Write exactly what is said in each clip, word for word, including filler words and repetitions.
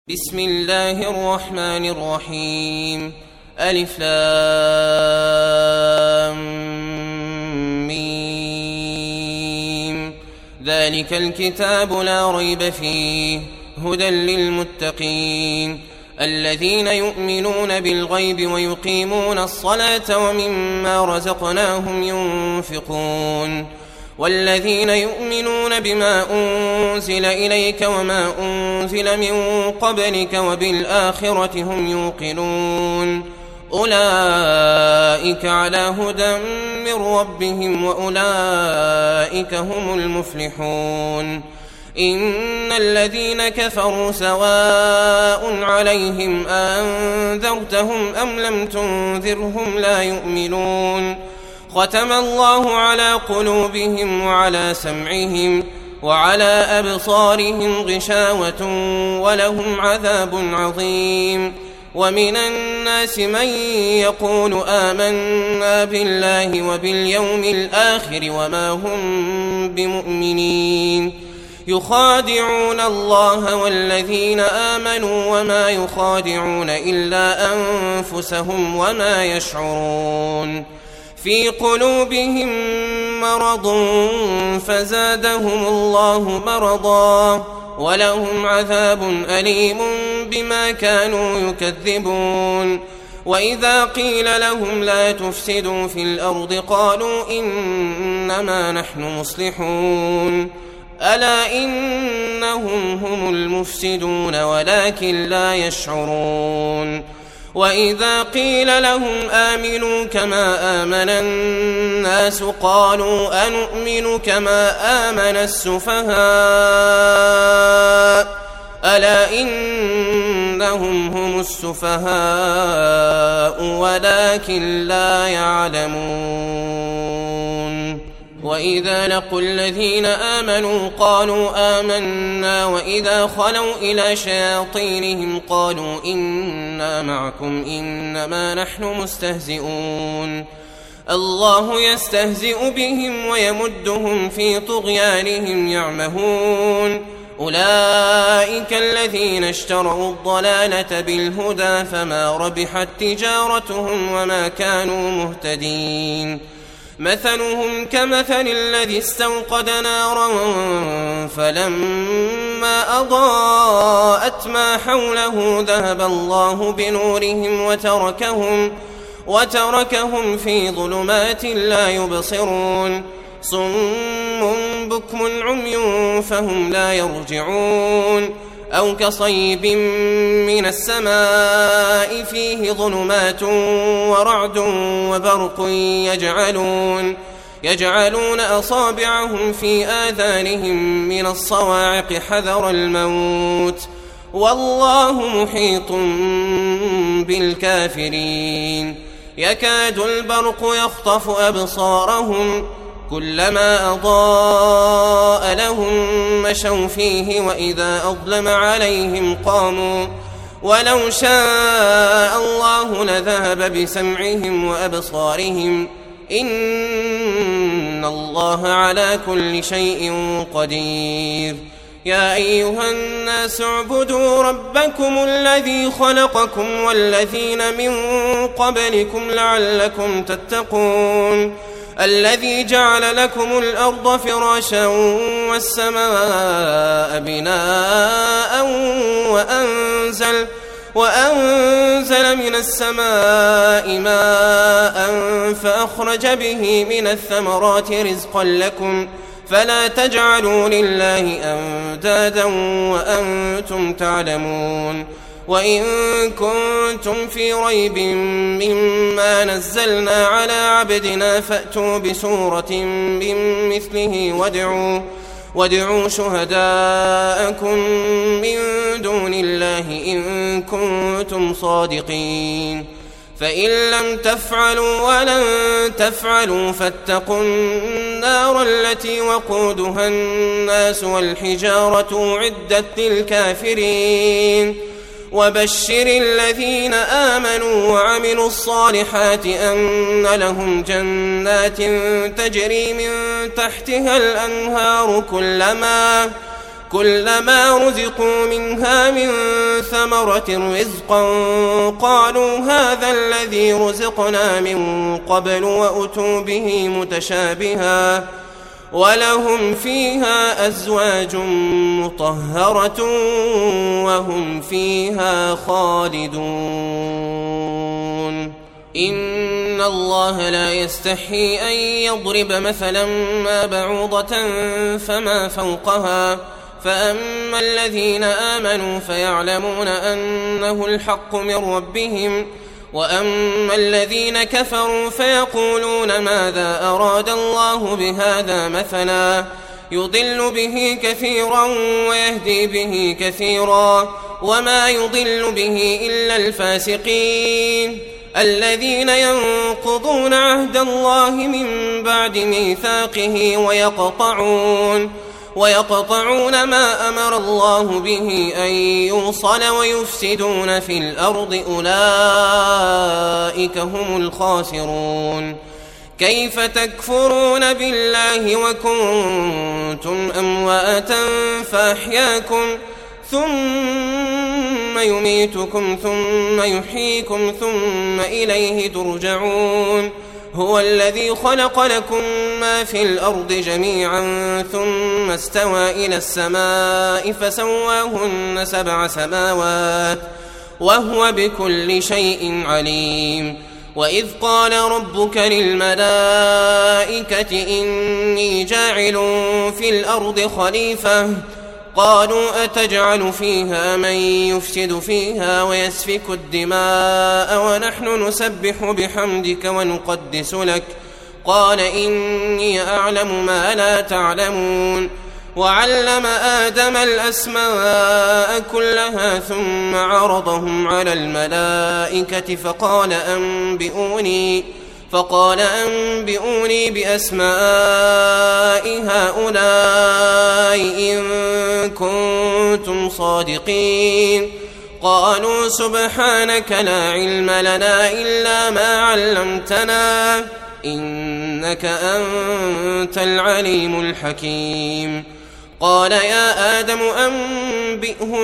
بسم الله الرحمن الرحيم. ألف لام ميم. ذلك الكتاب لا ريب فيه هدى للمتقين الذين يؤمنون بالغيب ويقيمون الصلاة ومما رزقناهم ينفقون والذين يؤمنون بما أنزل إليك وما أنزل من قبلك وبالآخرة هم يوقنون أولئك على هدى من ربهم وأولئك هم المفلحون. إن الذين كفروا سواء عليهم أنذرتهم أم لم تنذرهم لا يؤمنون. ختم الله على قلوبهم وعلى سمعهم وعلى أبصارهم غشاوة ولهم عذاب عظيم. ومن الناس من يقول آمنا بالله وباليوم الآخر وما هم بمؤمنين يخادعون الله والذين آمنوا وما يخادعون إلا أنفسهم وما يشعرون. في قلوبهم مرض فزادهم الله مرضا ولهم عذاب أليم بما كانوا يكذبون. وإذا قيل لهم لا تفسدوا في الأرض قالوا إنما نحن مصلحون ألا إنهم هم المفسدون ولكن لا يشعرون. وإذا قيل لهم آمنوا كما آمن الناس قالوا أنؤمن كما آمن السفهاء ألا إنهم هم السفهاء ولكن لا يعلمون. وإذا لقوا الذين آمنوا قالوا آمنا وإذا خلوا إلى شياطينهم قالوا إنا معكم إنما نحن مستهزئون. الله يستهزئ بهم ويمدهم في طغيانهم يعمهون. أولئك الذين اشتروا الضلالة بالهدى فما ربحت تجارتهم وما كانوا مهتدين. مثلهم كمثل الذي استوقد نارا فلما أضاءت ما حوله ذهب الله بنورهم وتركهم, وتركهم في ظلمات لا يبصرون. صم بكم عمي فهم لا يرجعون. أو كصيب من السماء فيه ظلمات ورعد وبرق يجعلون, يجعلون أصابعهم في آذانهم من الصواعق حذر الموت والله محيط بالكافرين. يكاد البرق يخطف أبصارهم كلما أضاء لهم مشوا فيه وإذا أظلم عليهم قاموا ولو شاء الله لذهب بسمعهم وأبصارهم إن الله على كل شيء قدير. يا أيها الناس اعبدوا ربكم الذي خلقكم والذين من قبلكم لعلكم تتقون الذي جعل لكم الأرض فراشا والسماء بناء وأنزل, وأنزل من السماء ماء فأخرج به من الثمرات رزقا لكم فلا تجعلوا لله أندادا وأنتم تعلمون. وإن كنتم في ريب مما نزلنا على عبدنا فأتوا بسورة من مثله وادعوا, وادعوا شهداءكم من دون الله إن كنتم صادقين. فإن لم تفعلوا ولن تفعلوا فاتقوا النار التي وقودها الناس والحجارة أعدت للكافرين. وبشر الذين آمنوا وعملوا الصالحات أن لهم جنات تجري من تحتها الأنهار كلما كلما رزقوا منها من ثمرة رزقا قالوا هذا الذي رزقنا من قبل وأتوا به متشابها ولهم فيها أزواج مطهرة وهم فيها خالدون إن الله لا يستحي أن يضرب مثلا ما بعوضة فما فوقها فأما الذين آمنوا فيعلمون أنه الحق من ربهم وأما الذين كفروا فيقولون ماذا أراد الله بهذا مثلا يضل به كثيرا ويهدي به كثيرا وما يضل به إلا الفاسقين الذين ينقضون عهد الله من بعد ميثاقه ويقطعون ويقطعون ما أمر الله به أن يوصل ويفسدون في الأرض أولئك هم الخاسرون كيف تكفرون بالله وكنتم أمواتا فأحياكم ثم يميتكم ثم يحييكم ثم إليه ترجعون هو الذي خلق لكم ما في الأرض جميعا ثم استوى إلى السماء فسواهن سبع سماوات وهو بكل شيء عليم وإذ قال ربك للملائكة إني جاعل في الأرض خليفة قالوا أتجعل فيها من يفسد فيها ويسفك الدماء ونحن نسبح بحمدك ونقدس لك قال إني أعلم ما لا تعلمون وعلم آدم الأسماء كلها ثم عرضهم على الملائكة فقال أنبئوني فقال أنبئوني بأسماء هؤلاء إن كنتم صادقين قالوا سبحانك لا علم لنا إلا ما علمتنا إنك أنت العليم الحكيم قال يا آدم أنبئهم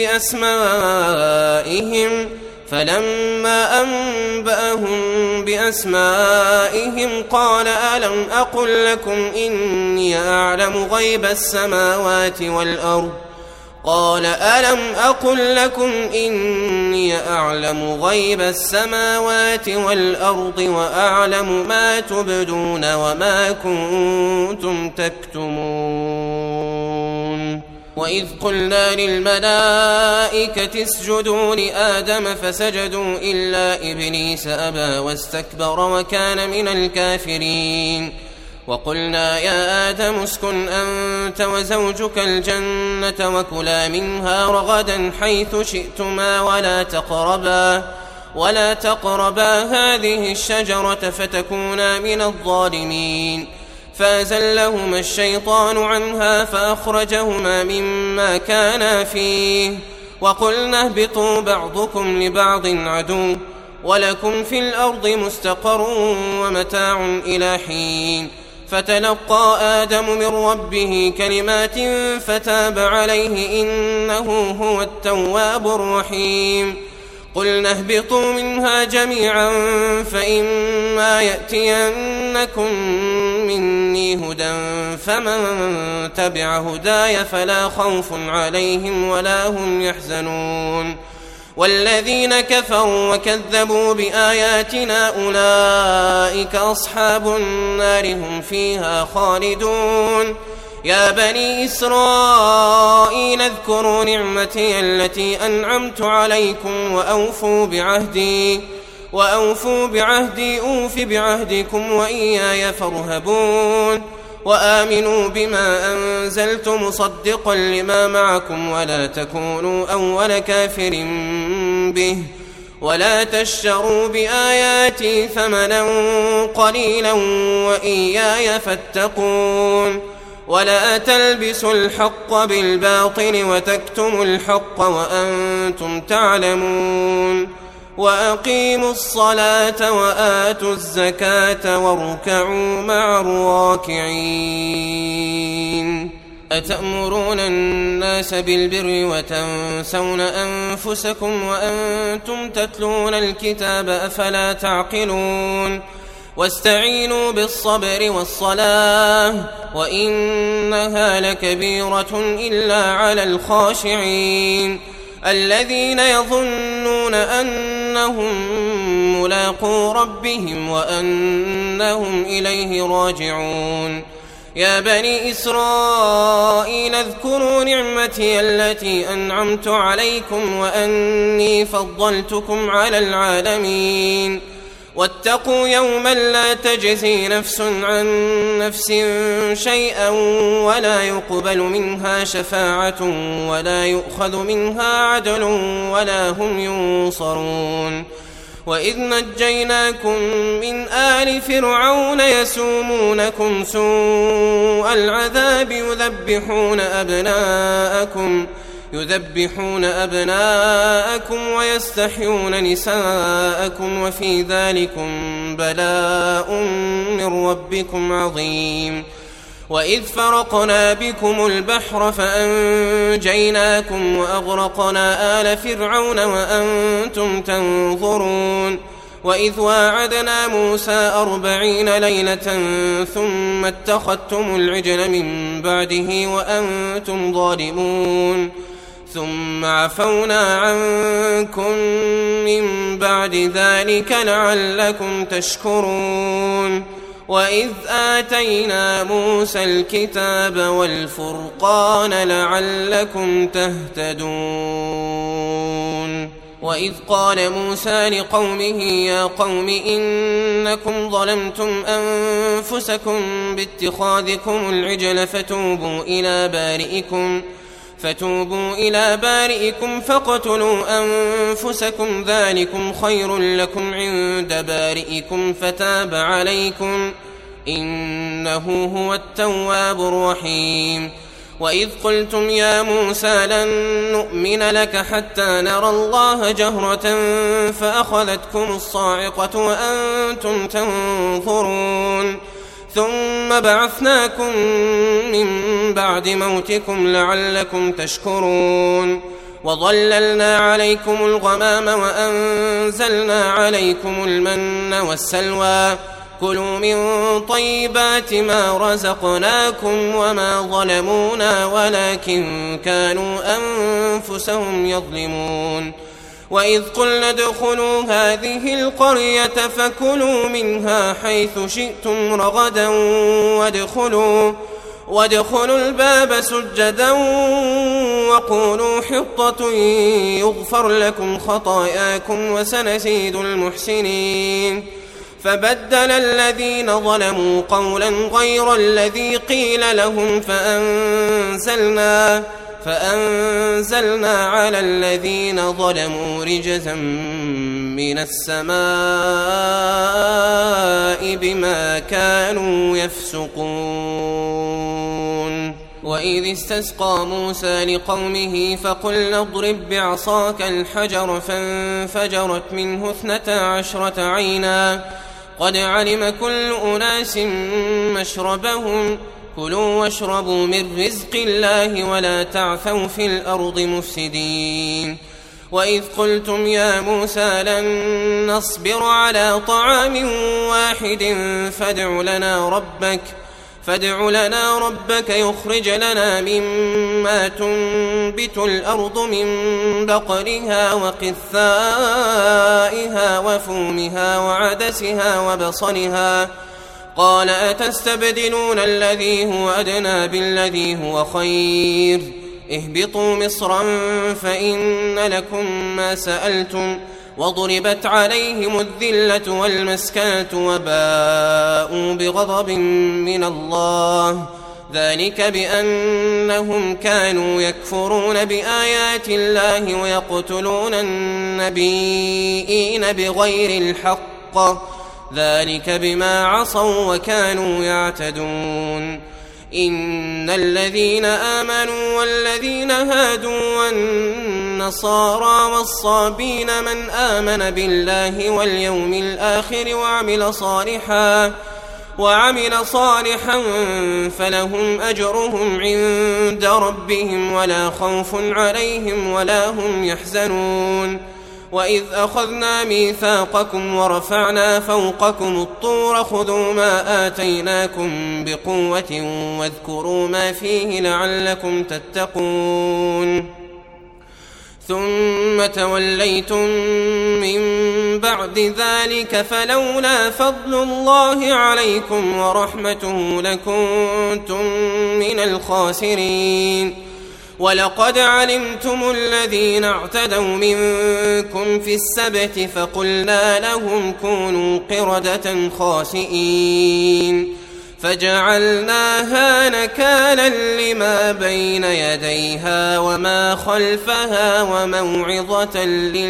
بأسمائهم فلما أنبأهم بأسمائهم قال ألم أقل لكم إني أعلم غيب السماوات والأرض قال ألم أقل لكم إني أعلم غيب السماوات والأرض وأعلم ما تبدون وما كنتم تكتمون وإذ قلنا للملائكة اسجدوا لآدم فسجدوا إلا إبليس أبى واستكبر وكان من الكافرين وقلنا يا آدم اسكن أنت وزوجك الجنة وكلا منها رغدا حيث شئتما ولا تقربا ولا تقربا هذه الشجرة فتكونا من الظالمين فأزلهما الشيطان عنها فأخرجهما مما كانا فيه وقلنا اهبطوا بعضكم لبعض عدو ولكم في الأرض مستقر ومتاع إلى حين فتلقى آدم من ربه كلمات فتاب عليه إنه هو التواب الرحيم قلنا اهبطوا منها جميعا فإما يأتينكم مني هدى فمن تبع هداي فلا خوف عليهم ولا هم يحزنون والذين كفروا وكذبوا بآياتنا أولئك أصحاب النار هم فيها خالدون يا بني إسرائيل اذكروا نعمتي التي أنعمت عليكم وأوفوا بعهدي وأوفوا بعهدي أوف بعهدكم وإياي فارهبون وآمنوا بما أنزلت مصدقا لما معكم ولا تكونوا أول كافر به ولا تشتروا بآياتي ثمنا قليلا وإياي فاتقون ولا تلبسوا الحق بالباطل وتكتموا الحق وأنتم تعلمون وأقيموا الصلاة وآتوا الزكاة واركعوا مع الراكعين أتأمرون الناس بالبر وتنسون أنفسكم وأنتم تتلون الكتاب أفلا تعقلون واستعينوا بالصبر والصلاة وإنها لكبيرة إلا على الخاشعين الذين يظنون أنهم ملاقو ربهم وأنهم إليه راجعون يا بني إسرائيل اذكروا نعمتي التي أنعمت عليكم وأني فضلتكم على العالمين واتقوا يوما لا تجزي نفس عن نفس شيئا ولا يقبل منها شفاعة ولا يؤخذ منها عدل ولا هم ينصرون وإذ نجيناكم من آل فرعون يسومونكم سوء العذاب يذبحون أبناءكم يذبحون أبناءكم ويستحيون نساءكم وفي ذلكم بلاء من ربكم عظيم وإذ فرقنا بكم البحر فأنجيناكم وأغرقنا آل فرعون وأنتم تنظرون وإذ واعدنا موسى أربعين ليلة ثم اتخذتم العجل من بعده وأنتم ظالمون ثم عفونا عنكم من بعد ذلك لعلكم تشكرون وإذ آتينا موسى الكتاب والفرقان لعلكم تهتدون وإذ قال موسى لقومه يا قوم إنكم ظلمتم أنفسكم باتخاذكم العجل فتوبوا إلى بارئكم فتوبوا إلى بارئكم فاقتلوا أنفسكم ذلكم خير لكم عند بارئكم فتاب عليكم إنه هو التواب الرحيم وإذ قلتم يا موسى لن نؤمن لك حتى نرى الله جهرة فأخذتكم الصاعقة وأنتم تنظرون ثم بعثناكم من بعد موتكم لعلكم تشكرون وظللنا عليكم الغمام وأنزلنا عليكم المن والسلوى كلوا من طيبات ما رزقناكم وما ظلمونا ولكن كانوا أنفسهم يظلمون وإذ قلنا ادخلوا هذه القرية فكلوا منها حيث شئتم رغدا وادخلوا, وادخلوا الباب سجدا وقولوا حطة يغفر لكم خطاياكم وسنزيد المحسنين فبدل الذين ظلموا قولا غير الذي قيل لهم فأنزلنا فأنزلنا على الذين ظلموا رجزا من السماء بما كانوا يفسقون وإذ استسقى موسى لقومه فقلنا اضرب بعصاك الحجر فانفجرت منه اثنتا عشرة عينا قد علم كل أناس مشربهم كلوا واشربوا من رزق الله ولا تعثوا في الأرض مفسدين وإذ قلتم يا موسى لن نصبر على طعام واحد فادع لنا ربك فادع لنا ربك يخرج لنا مما تنبت الأرض من بقلها وقثائها وفومها وعدسها وبصلها قال أتستبدلون الذي هو أدنى بالذي هو خير اهبطوا مصرا فإن لكم ما سألتم وضربت عليهم الذلة والمسكنة وباءوا بغضب من الله ذلك بأنهم كانوا يكفرون بآيات الله ويقتلون النبيين بغير الحق ذلك بما عصوا وكانوا يعتدون إن الذين آمنوا والذين هادوا والنصارى والصابين من آمن بالله واليوم الآخر وعمل صالحا وعمل صالحا فلهم أجرهم عند ربهم ولا خوف عليهم ولا هم يحزنون وإذ أخذنا ميثاقكم ورفعنا فوقكم الطور خذوا ما آتيناكم بقوة واذكروا ما فيه لعلكم تتقون ثم توليتم من بعد ذلك فلولا فضل الله عليكم ورحمته لكنتم من الخاسرين ولقد علمتم الذين اعتدوا منكم في السبت فقلنا لهم كونوا قردة خاسئين فجعلناها نكالا لما بين يديها وما خلفها وموعظة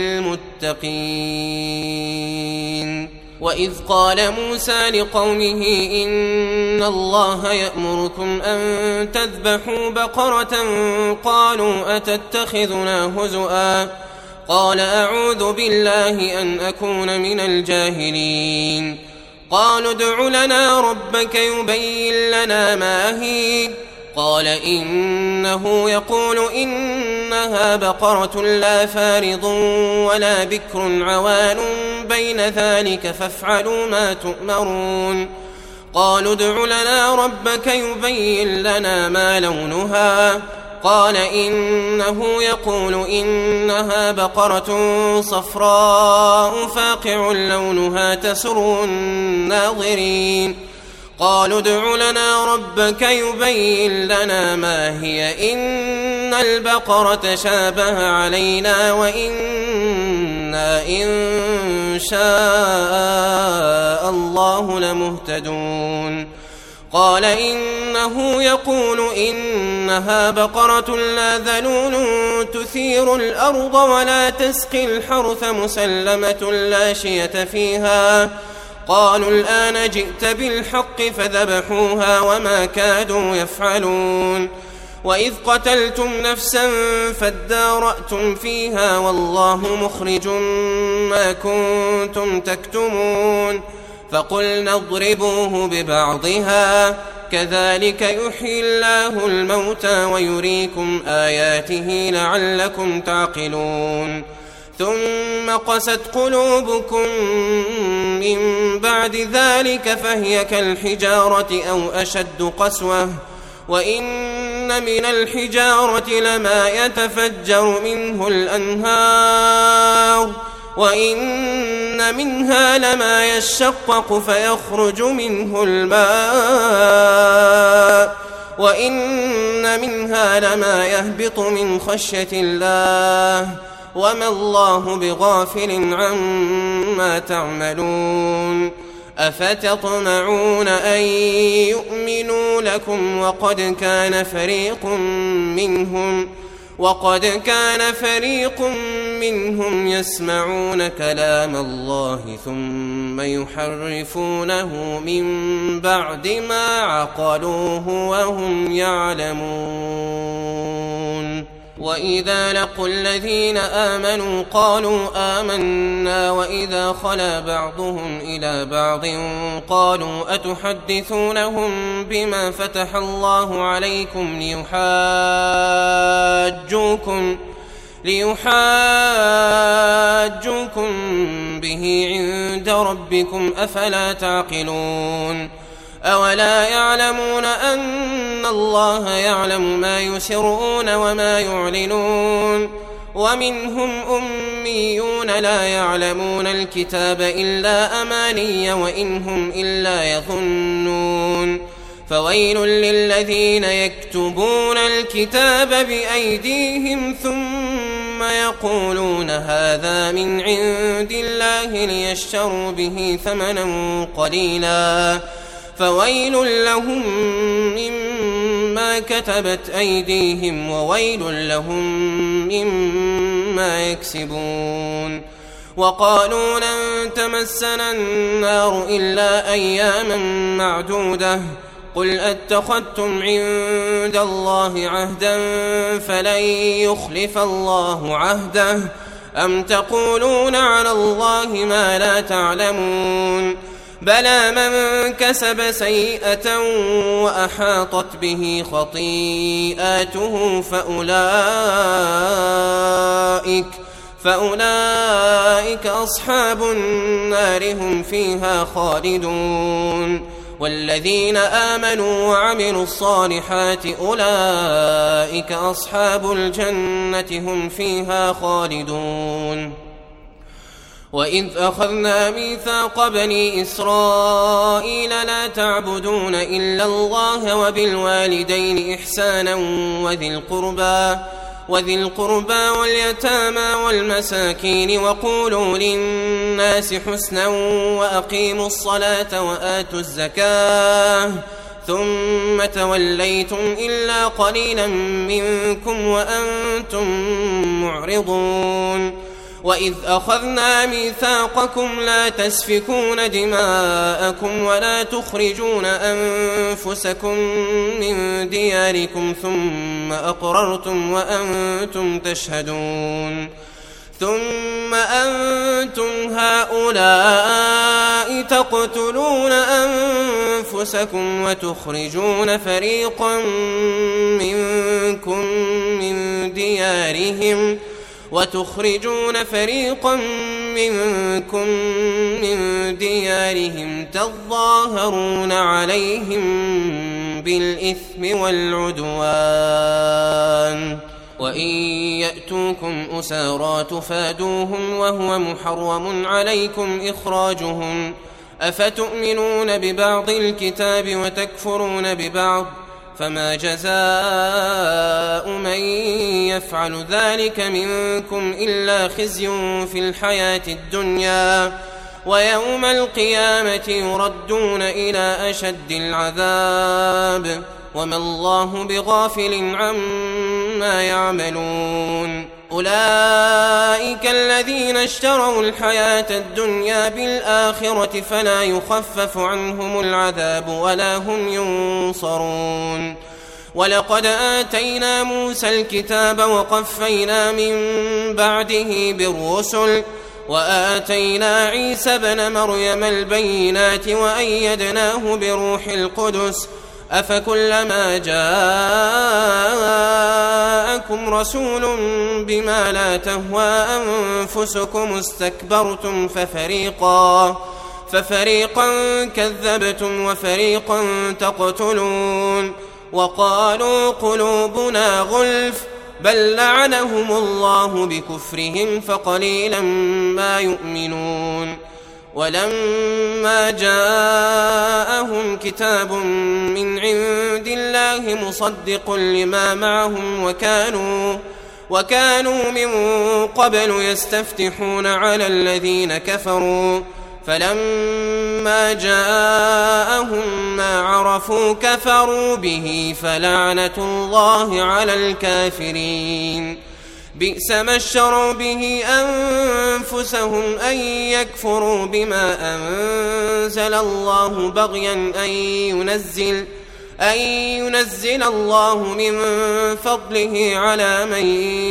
للمتقين وإذ قال موسى لقومه إن الله يأمركم أن تذبحوا بقرة قالوا أتتخذنا هزؤا قال أعوذ بالله أن أكون من الجاهلين قالوا ادع لنا ربك يبين لنا ما هي قال إنه يقول إنها بقرة لا فارض ولا بكر عوان بين ذلك فافعلوا ما تؤمرون قالوا ادع لنا ربك يبين لنا ما لونها قال إنه يقول إنها بقرة صفراء فاقع لونها تسر الناظرين قالوا ادع لنا ربك يبين لنا ما هي إن البقرة شابه علينا وإنا إن شاء الله لمهتدون قال إنه يقول إنها بقرة لا ذلول تثير الأرض ولا تسقي الحرث مسلمة لا شية فيها قالوا الآن جئت بالحق فذبحوها وما كادوا يفعلون وإذ قتلتم نفسا فادارأتم فيها والله مخرج ما كنتم تكتمون فقلنا اضربوه ببعضها كذلك يحيي الله الموتى ويريكم آياته لعلكم تعقلون ثم قست قلوبكم من بعد ذلك فهي كالحجارة أو أشد قسوة وإن من الحجارة لما يتفجر منه الأنهار وإن منها لما يشقق فيخرج منه الماء وإن منها لما يهبط من خشية الله وما الله بغافل عما تعملون أفتطمعون أن يؤمنوا لكم وقد كان فريق منهم وقد كان فريق منهم يسمعون كلام الله ثم يحرفونه من بعد ما عقلوه وهم يعلمون وإذا لقوا الذين آمنوا قالوا آمنا وإذا خلا بعضهم إلى بعض قالوا أتحدثونهم بما فتح الله عليكم ليحاجوكم ليحاجوكم به عند ربكم أفلا تعقلون أولا يعلمون أن الله يعلم ما يسرون وما يعلنون ومنهم أميون لا يعلمون الكتاب إلا أماني وإنهم إلا يظنون فويل للذين يكتبون الكتاب بأيديهم ثم يقولون هذا من عند الله ليشتروا به ثمنا قليلا فويل لهم مما كتبت أيديهم وويل لهم مما يكسبون وقالوا لن تمسنا النار إلا أياما معدودة قل أتخذتم عند الله عهدا فلن يخلف الله عهده أم تقولون على الله ما لا تعلمون بلى من كسب سيئة وأحاطت به خطيئاته فأولئك, فأولئك أصحاب النار هم فيها خالدون. والذين آمنوا وعملوا الصالحات أولئك أصحاب الجنة هم فيها خالدون. وإذ أخذنا ميثاق بني إسرائيل لا تعبدون إلا الله وبالوالدين إحسانا وذي القربى وذي القربى واليتامى والمساكين وقولوا للناس حسنا وأقيموا الصلاة وآتوا الزكاة ثم توليتم إلا قليلا منكم وأنتم معرضون. وإذ أخذنا ميثاقكم لا تسفكون دماءكم ولا تخرجون أنفسكم من دياركم ثم أقررتم وأنتم تشهدون ثم أنتم هؤلاء تقتلون أنفسكم وتخرجون فريقا منكم من ديارهم وتخرجون فريقا منكم من ديارهم تظاهرون عليهم بالإثم والعدوان وإن يأتوكم أسارى تفادوهم وهو محرم عليكم إخراجهم أفتؤمنون ببعض الكتاب وتكفرون ببعض فما جزاء من يفعل ذلك منكم إلا خزي في الحياة الدنيا ويوم القيامة يردون إلى أشد العذاب وما الله بغافل عما يعملون. أولئك الذين اشتروا الحياة الدنيا بالآخرة فلا يخفف عنهم العذاب ولا هم ينصرون. ولقد آتينا موسى الكتاب وقفينا من بعده بالرسل وآتينا عيسى ابن مريم البينات وأيدناه بروح القدس أفكلما جاءكم رسول بما لا تهوى أنفسكم استكبرتم ففريقا, ففريقا كذبتم وفريقا تقتلون. وقالوا قلوبنا غلف بل لعنهم الله بكفرهم فقليلا ما يؤمنون. ولما جاءهم كتاب من عند الله مصدق لما معهم وكانوا, وكانوا من قبل يستفتحون على الذين كفروا فلما جاءهم ما عرفوا كفروا به فلعنة الله على الكافرين. بئس ما اشتروا به أنفسهم أن يكفروا بما أنزل الله بغيا أن ينزل, أن ينزل الله من فضله على من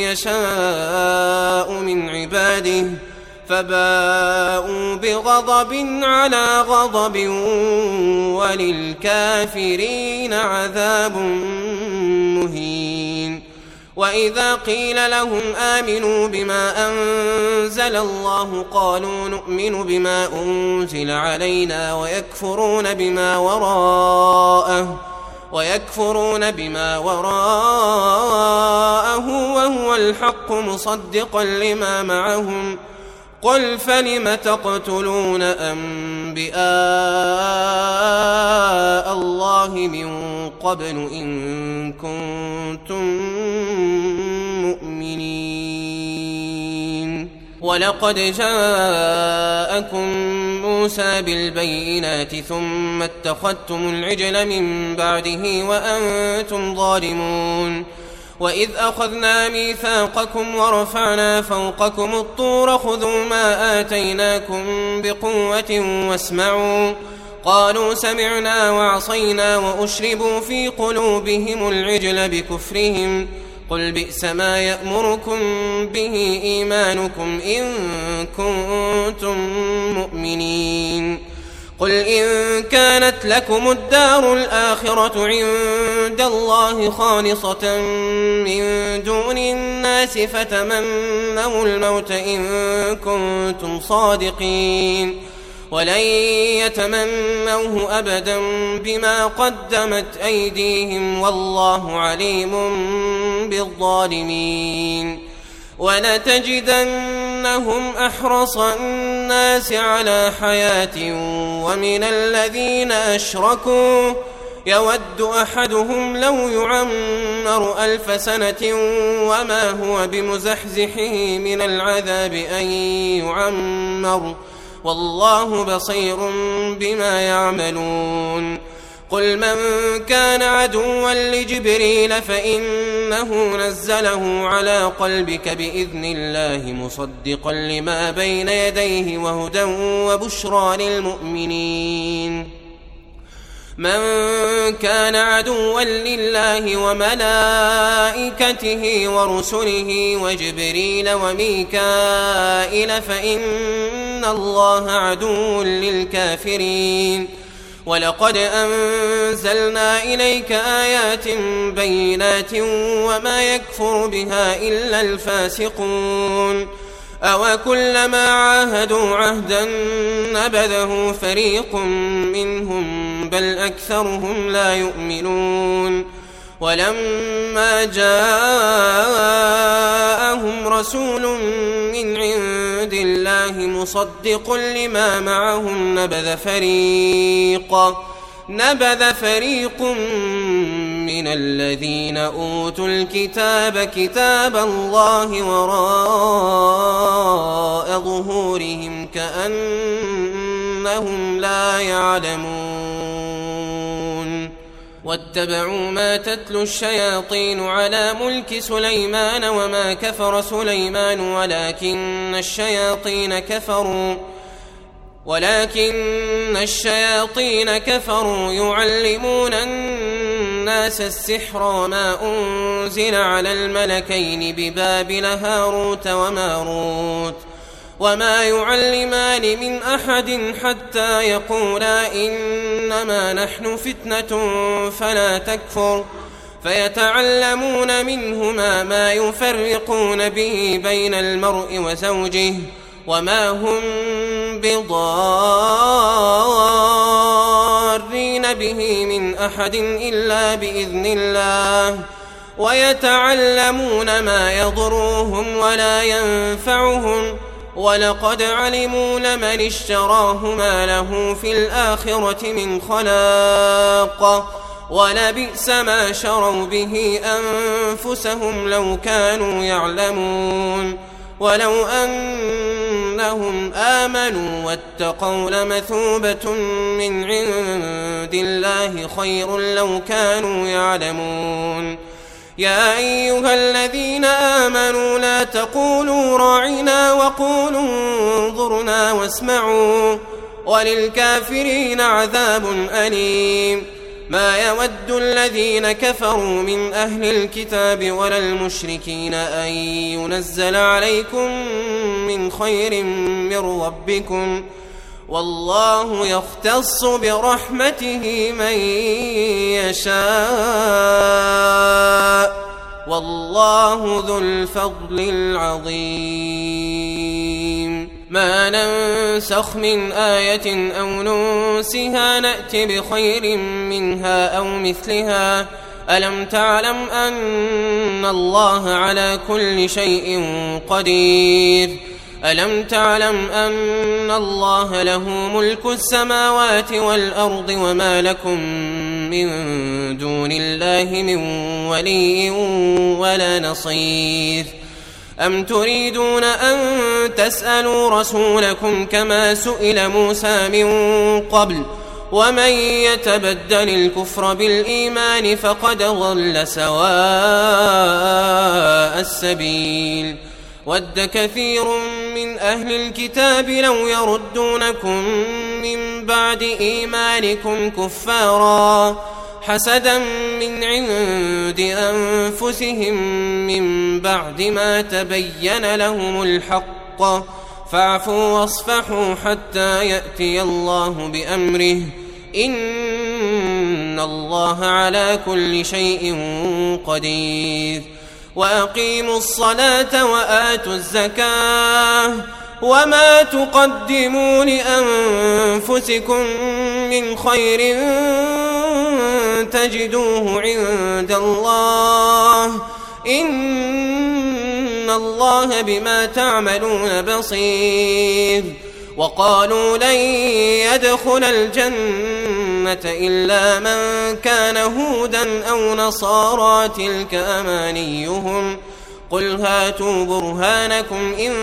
يشاء من عباده فباءوا بغضب على غضب وللكافرين عذاب مهين. وإذا قيل لهم آمنوا بما أنزل الله قالوا نؤمن بما أنزل علينا ويكفرون بما وراءه ويكفرون بما وراءه وهو الحق مصدقا لما معهم قل فلم تقتلون أنبياء الله من قبل إن كنتم مؤمنين. ولقد جاءكم موسى بالبينات ثم اتخذتم العجل من بعده وأنتم ظالمون. وإذ أخذنا ميثاقكم ورفعنا فوقكم الطور خذوا ما آتيناكم بقوة واسمعوا قالوا سمعنا وعصينا وأشربوا في قلوبهم العجل بكفرهم قل بئس ما يأمركم به إيمانكم إن كنتم مؤمنين. قل إن كانت لكم الدار الآخرة عند الله خالصة من دون الناس فتمنوا الموت إن كنتم صادقين ولن يتمنوه أبدا بما قدمت أيديهم والله عليم بالظالمين ولتجدنهم أحرص الناس على حياة ومن الذين أشركوا يود أحدهم لو يعمر ألف سنة وما هو بمزحزحه من العذاب أن يعمر والله بصير بما يعملون قل من كان عدوا لجبريل فإنه نزله على قلبك بإذن الله مصدقا لما بين يديه وهدى وبشرى للمؤمنين من كان عدوا لله وملائكته ورسله وجبريل وميكائيل فإن الله عدو للكافرين ولقد أنزلنا إليك آيات بينات وما يكفر بها إلا الفاسقون أو كلما عاهدوا عهدا نبذه فريق منهم بل أكثرهم لا يؤمنون ولما جاءهم رسول من عند الله مصدق لما معهم نبذ فريق نبذ فريق من الذين أوتوا الكتاب كتاب الله وراء ظهورهم كأنهم لا يعلمون واتبعوا ما تتلو الشياطين على ملك سليمان وما كفر سليمان ولكن الشياطين كفروا ولكن الشياطين كفروا يعلمون الناس السحر وما أنزل على الملكين ببابل هاروت وماروت وما يعلمان من أحد حتى يقولا إنما نحن فتنة فلا تكفر فيتعلمون منهما ما يفرقون به بين المرء وزوجه وما هم بضارين به من أحد إلا بإذن الله ويتعلمون ما يضرهم ولا ينفعهم ولقد علموا لمن اشتراه ما له في الآخرة من خلاق ولبئس ما شروا به أنفسهم لو كانوا يعلمون ولو أنهم آمنوا واتقوا لمثوبة من عند الله خير لو كانوا يعلمون يا أيها الذين آمنوا لا تقولوا راعنا وقولوا انظرنا واسمعوا وللكافرين عذاب أليم ما يود الذين كفروا من أهل الكتاب ولا المشركين أن ينزل عليكم من خير من ربكم والله يختص برحمته من يشاء والله ذو الفضل العظيم ما ننسخ من آية أو ننسها نأت بخير منها أو مثلها ألم تعلم أن الله على كل شيء قدير ألم تعلم أن الله له ملك السماوات والأرض وما لكم من دون الله من ولي ولا نصير أم تريدون أن تسألوا رسولكم كما سئل موسى من قبل ومن يتبدل الكفر بالإيمان فقد ضل سواء السبيل ود كثير من أهل الكتاب لو يردونكم من بعد إيمانكم كفارا حسدا من عند أنفسهم من بعد ما تبين لهم الحق فاعفوا واصفحوا حتى يأتي الله بأمره إن الله على كل شيء قدير وأقيموا الصلاة وآتوا الزكاة وما تقدموا لأنفسكم من خير تجدوه عند الله إن الله بما تعملون بصير وقالوا لن يدخل الجنة إلا من كان هودا أو نصارى تلك أمانيهم قل هاتوا برهانكم إن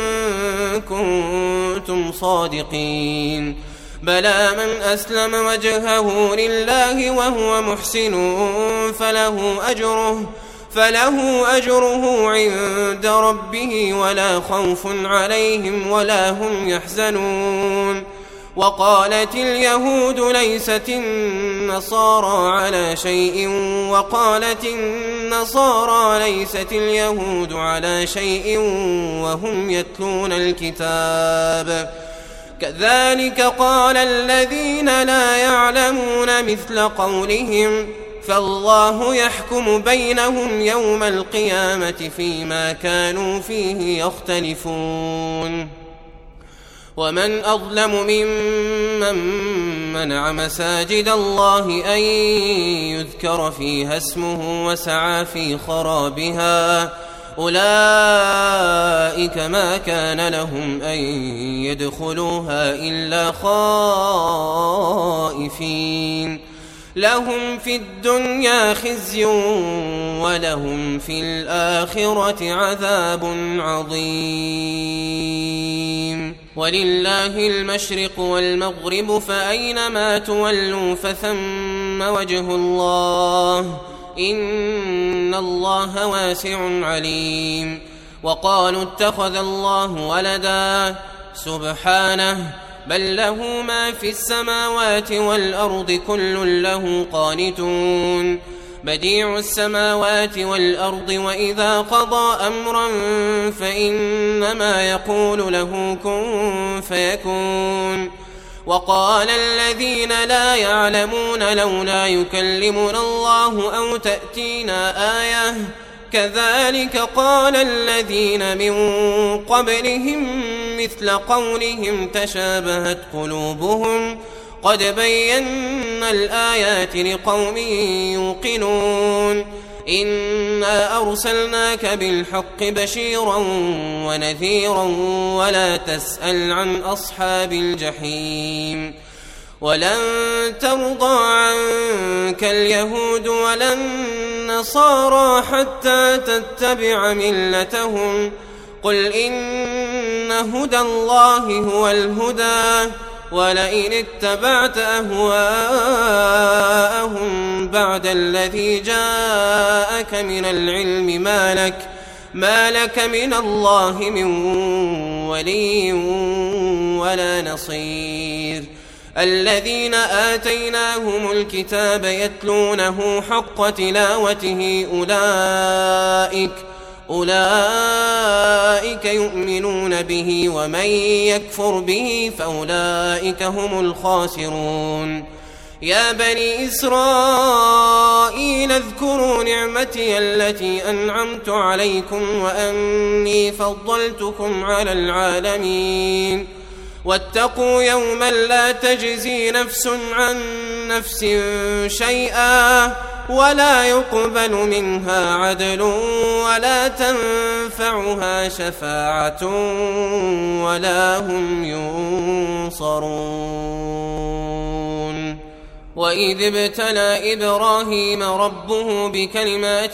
كنتم صادقين بلى من أسلم وجهه لله وهو محسن فله أجره فله أجره عند ربه ولا خوف عليهم ولا هم يحزنون وقالت اليهود ليست النصارى على شيء وقالت النصارى ليست اليهود على شيء وهم يتلون الكتاب كذلك قال الذين لا يعلمون مثل قولهم فالله يحكم بينهم يوم القيامة فيما كانوا فيه يختلفون ومن أظلم ممن منع مساجد الله أن يذكر فيها اسمه وسعى في خرابها أولئك ما كان لهم أن يدخلوها إلا خائفين لهم في الدنيا خزي ولهم في الآخرة عذاب عظيم ولله المشرق والمغرب فأينما تولوا فثم وجه الله إن الله واسع عليم وقالوا اتخذ الله ولدا سبحانه بل له ما في السماوات والأرض كل له قانتون بديع السماوات والأرض وإذا قضى أمرا فإنما يقول له كن فيكون وقال الذين لا يعلمون لولا يكلمنا الله أو تأتينا آية كذلك قال الذين من قبلهم مثل قولهم تشابهت قلوبهم قد بينا الآيات لقوم يوقنون إنا أرسلناك بالحق بشيرا ونذيرا ولا تسأل عن أصحاب الجحيم ولن ترضى عنك اليهود ولا النصارى حتى تتبع ملتهم قل إن هدى الله هو الهدى ولئن اتبعت أهواءهم بعد الذي جاءك من العلم ما لك, ما لك من الله من ولي ولا نصير الذين آتيناهم الكتاب يتلونه حق تلاوته أولئك أولئك يؤمنون به ومن يكفر به فأولئك هم الخاسرون يا بني إسرائيل اذكروا نعمتي التي أنعمت عليكم وأني فضلتكم على العالمين واتقوا يوما لا تجزي نفس عن نفس شيئا ولا يقبل منها عدل ولا تنفعها شفاعة ولا هم ينصرون وإذ ابتلى إبراهيم ربه بكلمات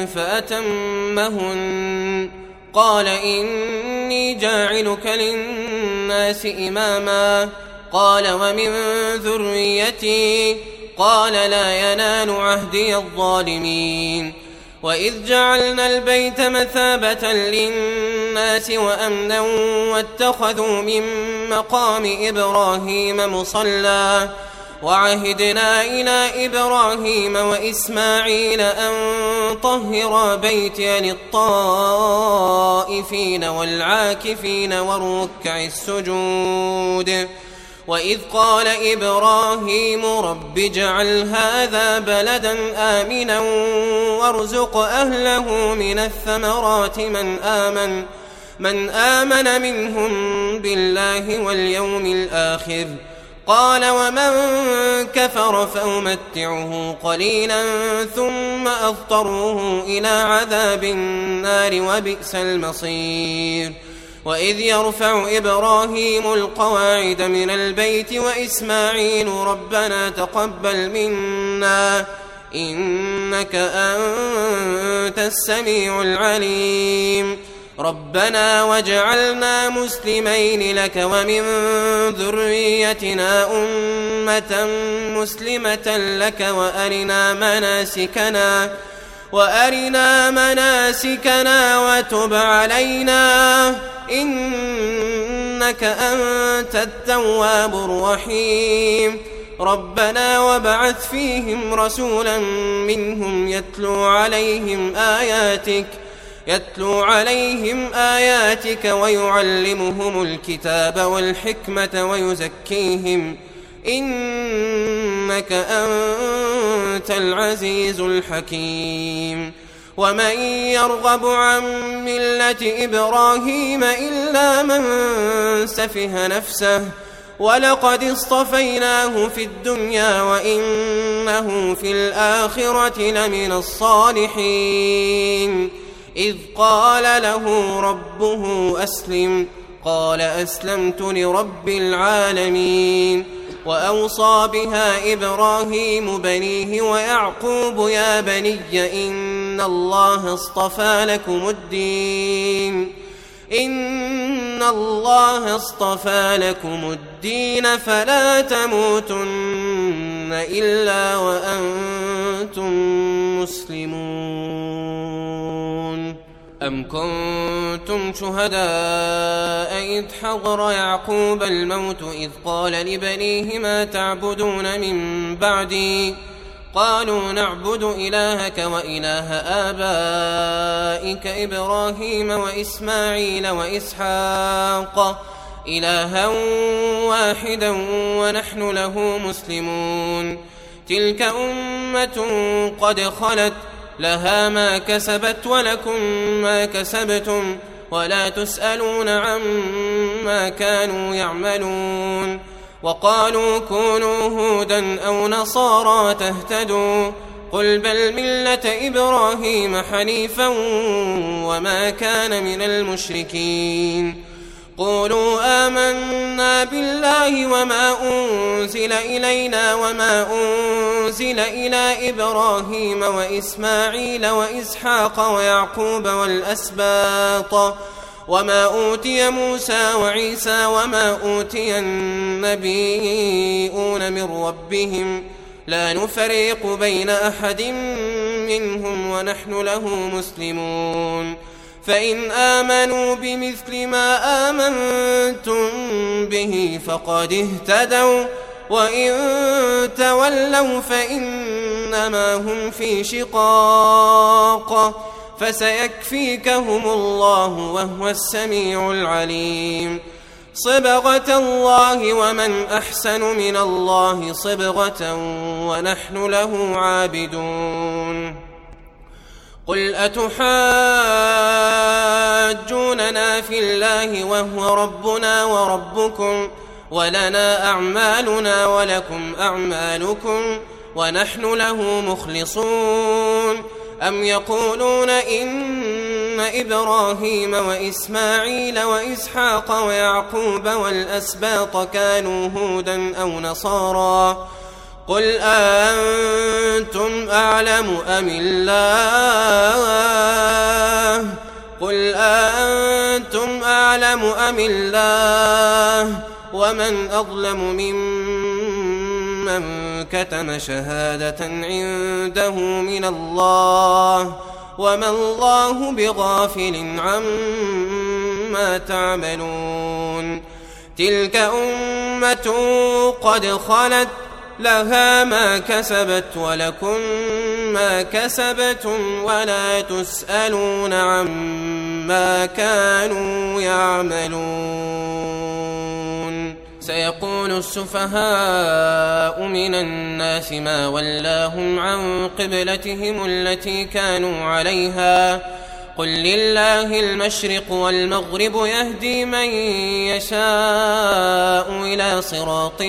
فأتمهن قال إني جاعلك للناس إماما قال ومن ذريتي قال لا ينال عهدي الظالمين وإذ جعلنا البيت مثابة للناس وأمنا واتخذوا من مقام إبراهيم مصلى وعهدنا إلى إبراهيم وإسماعيل أن طهرا بيتي للطائفين والعاكفين والركع السجود وإذ قال إبراهيم رب اجعل هذا بلدا آمنا وارزق أهله من الثمرات من آمن من آمن منهم بالله واليوم الآخر قال ومن كفر فأمتعه قليلا ثم أضطره إلى عذاب النار وبئس المصير وإذ يرفع إبراهيم القواعد من البيت وإسماعيل ربنا تقبل منا إنك أنت السميع العليم ربنا واجعلنا مسلمين لك ومن ذريتنا أمة مسلمة لك وأرنا مناسكنا وأرنا مناسكنا وتب علينا إنك أنت التواب الرحيم ربنا وابعث فيهم رسولا منهم يتلو عليهم آياتك يتلو عليهم آياتك ويعلمهم الكتاب والحكمة ويزكيهم إنك أنت العزيز الحكيم ومن يرغب عن ملة إبراهيم إلا من سفه نفسه ولقد اصطفيناه في الدنيا وإنه في الآخرة لمن الصالحين إذ قال له ربه أسلم قال أسلمت لرب العالمين وأوصى بها إبراهيم بنيه ويعقوب يا بني إن الله اصطفى لكم الدين إن الله اصطفى لكم الدين فلا تموتن إلا وأنتم مسلمون أم كنتم شهداء إذ حضر يعقوب الموت إذ قال لبنيه ما تعبدون من بعدي قالوا نعبد إلهك وإله آبائك إبراهيم وإسماعيل وإسحاق إلها واحدا ونحن له مسلمون تلك أمة قد خلت لها ما كسبت ولكم ما كسبتم ولا تسألون عما كانوا يعملون وقالوا كونوا هودا أو نصارى تهتدوا قل بل ملة إبراهيم حنيفا وما كان من المشركين قولوا آمنا بالله وما أنزل إلينا وما أنزل إلى إبراهيم وإسماعيل وإسحاق ويعقوب والأسباط وما أوتي موسى وعيسى وما أوتي النبيون من ربهم لا نفرق بين أحد منهم ونحن له مسلمون فإن آمنوا بمثل ما آمنتم به فقد اهتدوا وإن تولوا فإنما هم في شقاق فسيكفيكهم الله وهو السميع العليم صبغة الله ومن أحسن من الله صبغة ونحن له عابدون قل أتحاجوننا في الله وهو ربنا وربكم ولنا أعمالنا ولكم أعمالكم ونحن له مخلصون أم يقولون إن إبراهيم وإسماعيل وإسحاق ويعقوب والأسباط كانوا هودا أو نصارى قل أنتم أعلم أم الله قل أنتم أعلم أم الله ومن أظلم ممن كتم شهادة عنده من الله وما الله بغافل عما تعملون تلك أمة قد خلت لها ما كسبت ولكم ما كسبتم ولا تسألون عما كانوا يعملون. سيقول السفهاء من الناس ما ولاهم عن قبلتهم التي كانوا عليها قل لله المشرق والمغرب يهدي من يشاء إلى صراط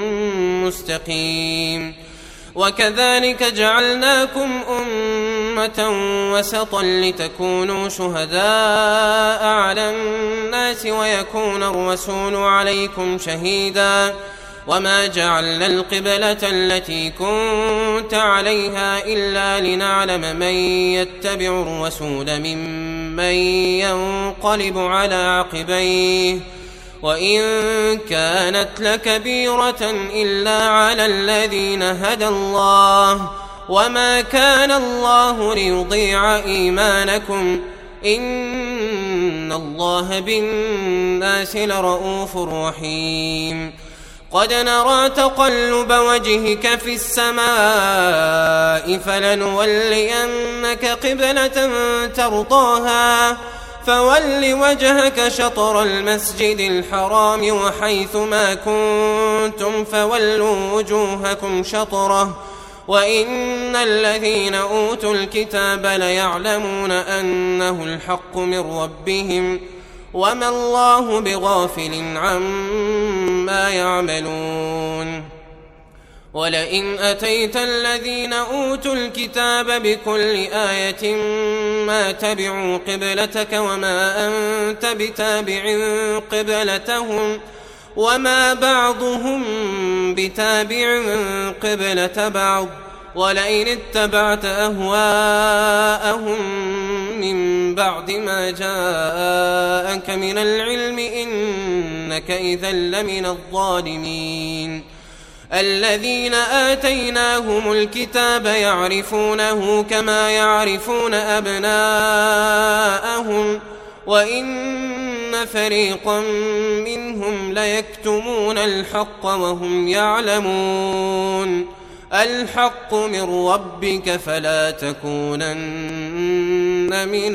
مستقيم. وكذلك جعلناكم أمة وسطا لتكونوا شهداء على الناس ويكون الرسول عليكم شهيدا وما جعلنا القبلة التي كنت عليها إلا لنعلم من يتبع الرسول ممن ينقلب على عقبيه وإن كانت لكبيرة إلا على الذين هدى الله وما كان الله ليضيع إيمانكم إن الله بالناس لرؤوف رحيم. قد نرى تقلب وجهك في السماء فلنولينك قبلة ترضاها فول وجهك شطر المسجد الحرام وحيث ما كنتم فولوا وجوهكم شطره وإن الذين أوتوا الكتاب ليعلمون أنه الحق من ربهم وما الله بغافل عما يعملون. ولئن أتيت الذين أوتوا الكتاب بكل آية ما تبعوا قبلتك وما أنت بتابع قبلتهم وما بعضهم بتابع قبلة بعض ولئن اتبعت أهواءهم من بعد ما جاءك من العلم إنك إذا لمن الظالمين. الذين آتيناهم الكتاب يعرفونه كما يعرفون أبناءهم وإن فريقا منهم ليكتمون الحق وهم يعلمون. الحق من ربك فلا تكونن من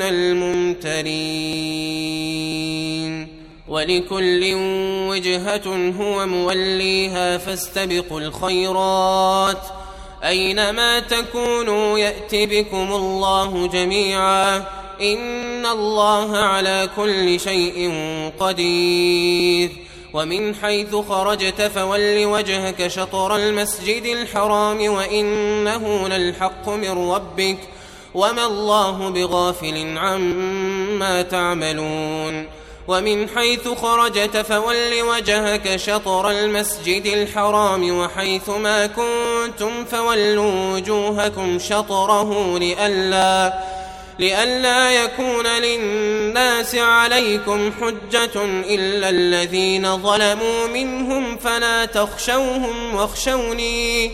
الممترين. ولكل وجهة هو موليها فاستبقوا الخيرات أينما تكونوا يأت بكم الله جميعا إن الله على كل شيء قدير. ومن حيث خرجت فول وجهك شطر المسجد الحرام وإنه للحق من ربك وما الله بغافل عما تعملون. ومن حيث خرجت فول وجهك شطر المسجد الحرام وحيث ما كنتم فولوا وجوهكم شطره لئلا لئلا يكون للناس عليكم حجة إلا الذين ظلموا منهم فلا تخشوهم واخشوني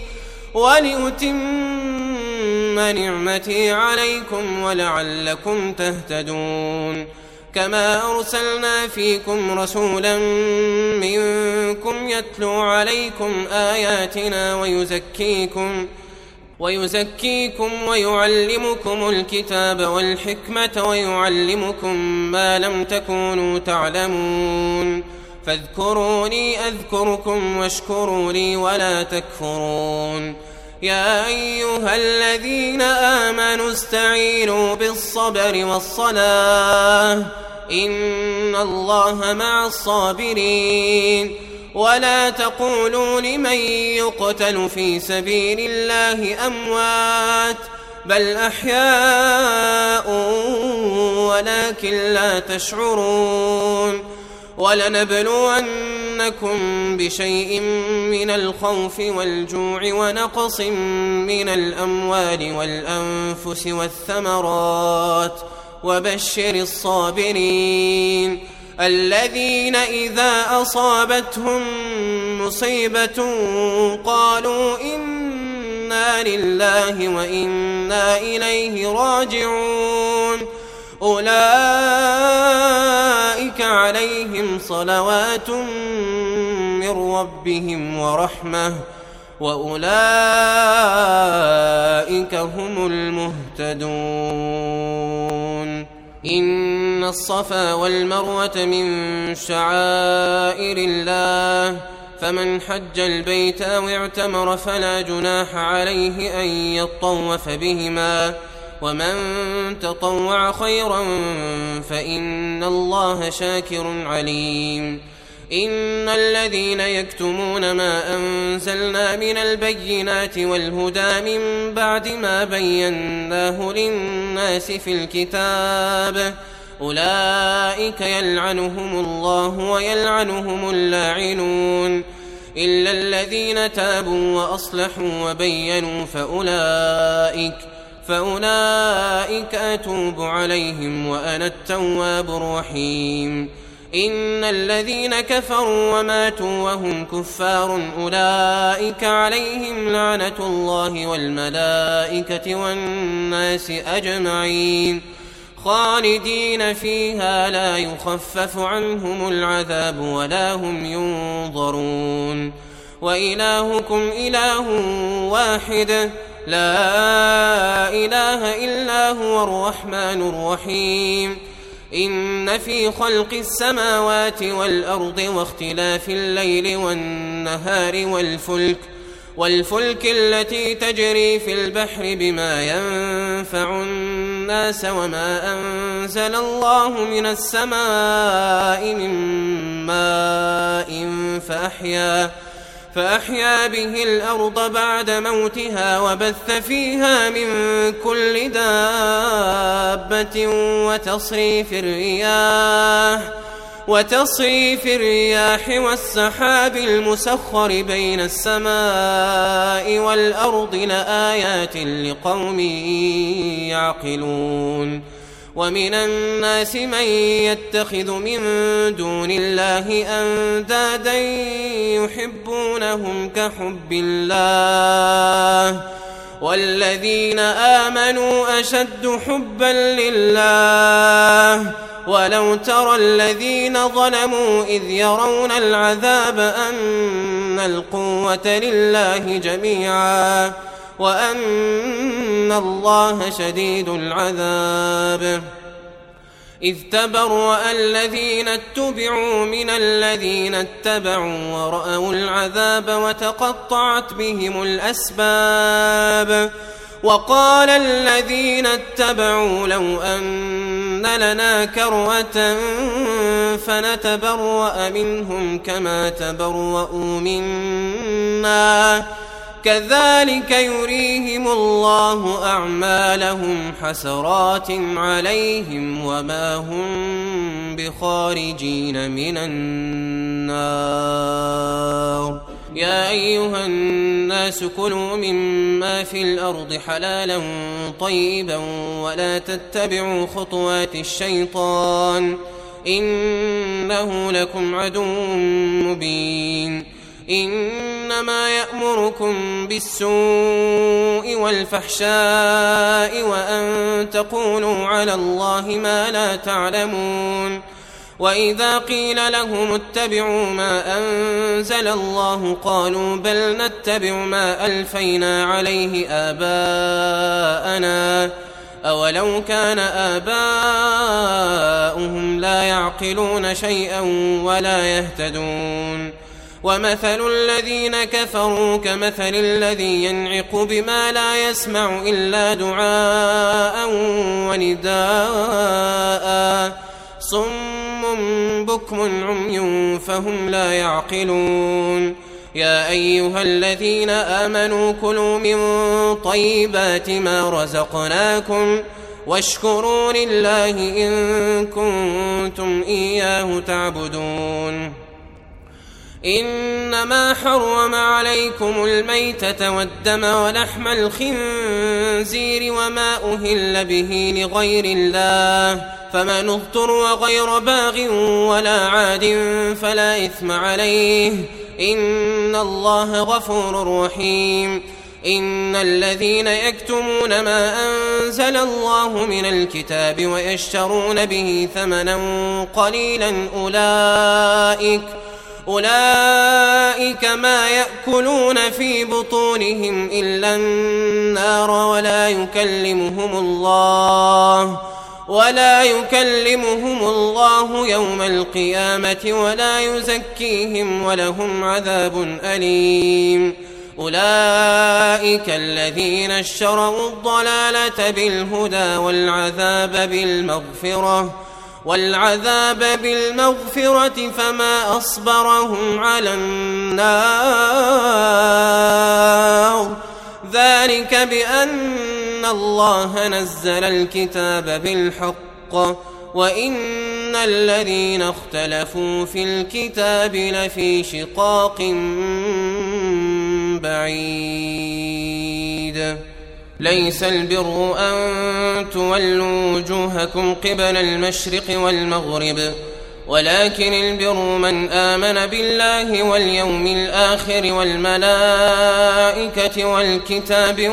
ولأتم نعمتي عليكم ولعلكم تهتدون. كما أرسلنا فيكم رسولا منكم يتلو عليكم آياتنا ويزكيكم ويزكيكم ويعلمكم الكتاب والحكمة ويعلمكم ما لم تكونوا تعلمون. فاذكروني أذكركم واشكروا لي ولا تكفرون. يا أيها الذين آمنوا استعينوا بالصبر والصلاة إن الله مع الصابرين. ولا تقولوا لمن يقتل في سبيل الله أموات بل أحياء ولكن لا تشعرون. ولنبلونكم بشيء من الخوف والجوع ونقص من الأموال والأنفس والثمرات وبشر الصابرين الذين إذا أصابتهم مصيبة قالوا إنا لله وإنا إليه راجعون. أولئك عليهم صلوات من ربهم ورحمة وأولئك هم المهتدون. إن الصفا والمروة من شعائر الله، فمن حج البيت أو اعتمر فلا جناح عليه أن يطوف بهما، ومن تطوع خيرا فإن الله شاكر عليم. إن الذين يكتمون ما أنزلنا من البينات والهدى من بعد ما بيناه للناس في الكتاب أولئك يلعنهم الله ويلعنهم اللاعنون، إلا الذين تابوا وأصلحوا وبينوا فأولئك فأولئك أتوب عليهم وأنا التواب الرحيم. إن الذين كفروا وماتوا وهم كفار أولئك عليهم لعنة الله والملائكة والناس أجمعين، خالدين فيها لا يخفف عنهم العذاب ولا هم ينظرون. وإلهكم إله واحد لا إله إلا هو الرحمن الرحيم. إن في خلق السماوات والأرض واختلاف الليل والنهار والفلك والفلك التي تجري في البحر بما ينفع الناس وما أنزل الله من السماء من ماء فأحيا فأحيا به الأرض بعد موتها وبث فيها من كل دابة وتصريف الرياح وتصريف الرياح والسحاب المسخر بين السماء والأرض لآيات لقوم يعقلون. ومن الناس من يتخذ من دون الله أندادا يحبونهم كحب الله والذين آمنوا أشد حبا لله. ولو ترى الذين ظلموا إذ يرون العذاب أن القوة لله جميعا وأن الله شديد العذاب. إذ تبرأ الذين اتبعوا من الذين اتبعوا ورأوا العذاب وتقطعت بهم الأسباب. وقال الذين اتبعوا لو أن لنا كرة فنتبرأ منهم كما تبرؤوا منا كذلك يريهم الله أعمالهم حسرات عليهم وما هم بخارجين من النار. يا أيها الناس كلوا مما في الأرض حلالا طيبا ولا تتبعوا خطوات الشيطان إنه لكم عدو مبين. إنما يأمركم بالسوء والفحشاء وأن تقولوا على الله ما لا تعلمون. وإذا قيل لهم اتبعوا ما أنزل الله قالوا بل نتبع ما ألفينا عليه آباءنا أولو كان آباؤهم لا يعقلون شيئا ولا يهتدون. ومثل الذين كفروا كمثل الذي ينعق بما لا يسمع إلا دعاء ونداء صم بكم عمي فهم لا يعقلون. يا أيها الذين آمنوا كلوا من طيبات ما رزقناكم واشكروا لله إن كنتم إياه تعبدون. إنما حرم عليكم الميتة والدم ولحم الخنزير وما أهل به لغير الله فمن اضطر غير باغ ولا عاد فلا إثم عليه إن الله غفور رحيم. إن الذين يكتمون ما أنزل الله من الكتاب ويشترون به ثمنا قليلا أولئك أولئك ما يأكلون في بطونهم إلا النار ولا يكلمهم الله ولا يكلمهم الله يوم القيامة ولا يزكيهم ولهم عذاب أليم. أولئك الذين اشتروا الضلالة بالهدى والعذاب بالمغفرة والعذاب بالمغفرة فما أصبرهم على النار ذلك بأن الله نزل الكتاب بالحق وإن الذين اختلفوا في الكتاب لفي شقاق بعيد. ليس البر أن تولوا وجوهكم قبل المشرق والمغرب ولكن البر من آمن بالله واليوم الآخر والملائكة والكتاب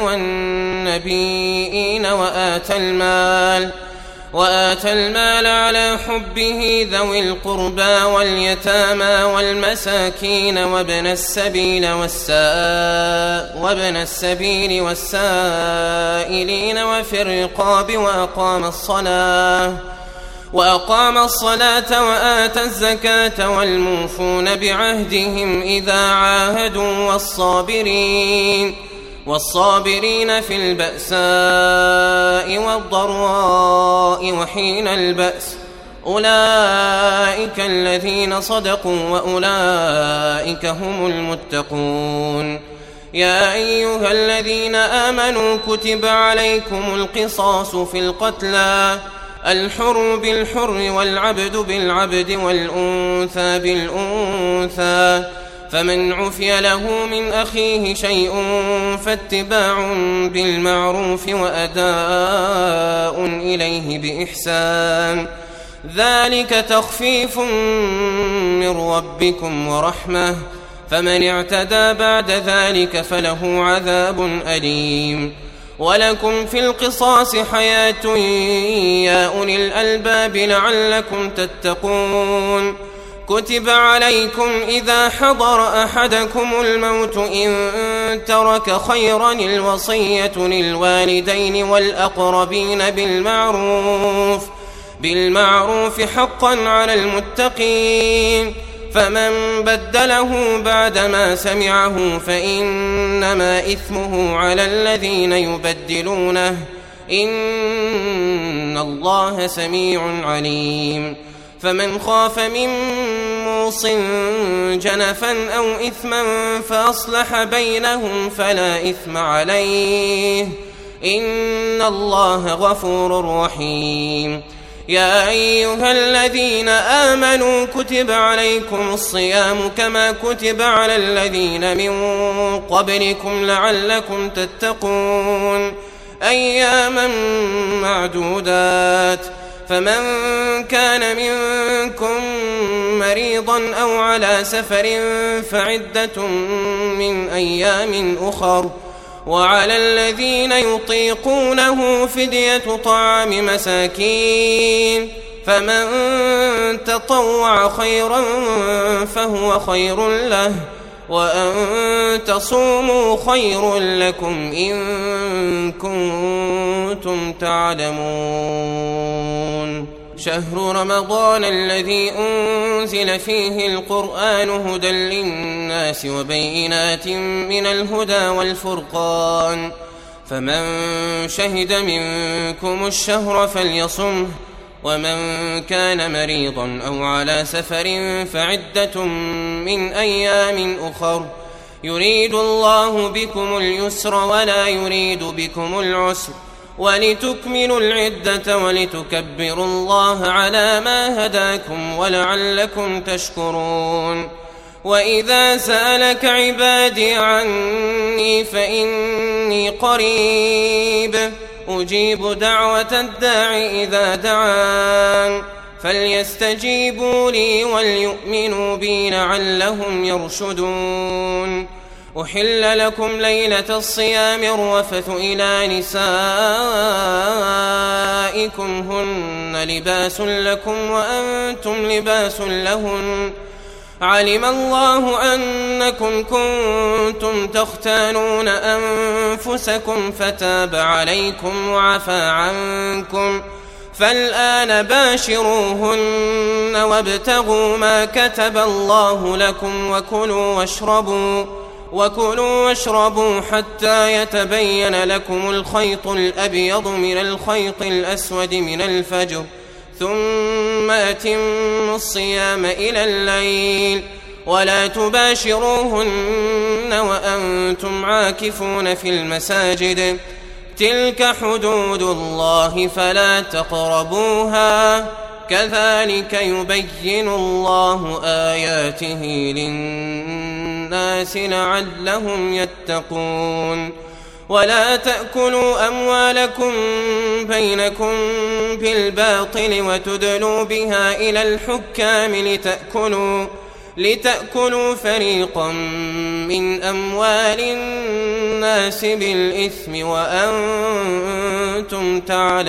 والنبيين وآتى المال وآتى المال على حبه ذوي القربى واليتامى والمساكين وابن السبيل والساء وابن السبيل والسائلين وفي الرقاب وأقام الصلاة وأقام الصلاة وآتى الزكاة والموفون بعهدهم إذا عاهدوا والصابرين والصابرين في البأساء والضراء وحين البأس أولئك الذين صدقوا وأولئك هم المتقون. يا أيها الذين آمنوا كتب عليكم القصاص في القتلى الحر بالحر والعبد بالعبد والأنثى بالأنثى فمن عفي له من أخيه شيء فاتباع بالمعروف وأداء إليه بإحسان ذلك تخفيف من ربكم ورحمة فمن اعتدى بعد ذلك فله عذاب أليم. ولكم في القصاص حياة يا أولي الألباب لعلكم تتقون. كتب عليكم إذا حضر أحدكم الموت إن ترك خيرا الوصية للوالدين والأقربين بالمعروف بالمعروف حقا على المتقين فمن بدله بعدما سمعه فإنما إثمه على الذين يبدلونه إن الله سميع عليم. فمن خاف من موص جنفا أو إثما فأصلح بينهم فلا إثم عليه إن الله غفور رحيم. يا أيها الذين آمنوا كتب عليكم الصيام كما كتب على الذين من قبلكم لعلكم تتقون أياما معدودات فمن كان منكم مريضا أو على سفر فعدة من أيام أخر وعلى الذين يطيقونه فدية طعام مساكين فمن تطوع خيرا فهو خير له وأن تصوموا خير لكم إن كنتم تعلمون. شهر رمضان الذي أنزل فيه القرآن هدى للناس وبينات من الهدى والفرقان فمن شهد منكم الشهر فليصمه ومن كان مريضا أو على سفر فعدة من أيام أخر يريد الله بكم اليسر ولا يريد بكم العسر ولتكملوا العدة ولتكبروا الله على ما هداكم ولعلكم تشكرون. وإذا سألك عبادي عني فإني قريب أجيب دعوة الداع إذا دعان فليستجيبوا لي وليؤمنوا بي لعلهم يرشدون. أحل لكم ليلة الصيام الرفث إلى نسائكم هن لباس لكم وأنتم لباس لهن علم الله أنكم كنتم تختانون أنفسكم فتاب عليكم وعفى عنكم، فالآن باشروهن وابتغوا ما كتب الله لكم وكلوا واشربوا وكلوا واشربوا حتى يتبين لكم الخيط الأبيض من الخيط الأسود من الفجر، ثم أتموا الصيام إلى الليل، ولا تباشروهن وأنتم عاكفون في المساجد، تلك حدود الله فلا تقربوها، كذلك يبين الله آياته للناس لعلهم يتقون. ولا تأكلوا أموالكم بينكم بالباطل وتدلوا بها إلى الحكام لتأكلوا, لتأكلوا فريقا من أموال الناس بالإثم وأنتم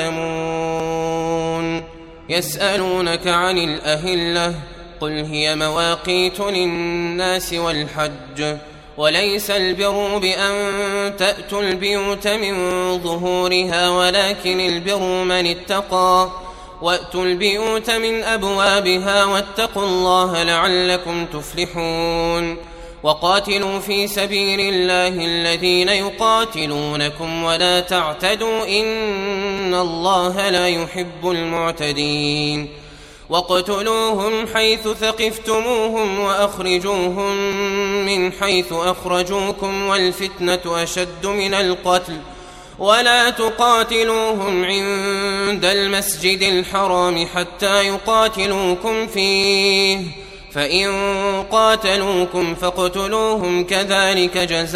تعلمون. يسألونك عن الأهلة قل هي مواقيت للناس والحج، وليس البر بأن تأتوا البيوت من ظهورها ولكن البر من اتقى، وأتوا البيوت من أبوابها واتقوا الله لعلكم تفلحون. وقاتلوا في سبيل الله الذين يقاتلونكم ولا تعتدوا إن الله لا يحب المعتدين. واقتلوهم حيث ثقفتموهم وأخرجوهم من حيث أخرجوكم والفتنة أشد من القتل، ولا تقاتلوهم عند المسجد الحرام حتى يقاتلوكم فيه، فإن قاتلوكم فاقتلوهم كذلك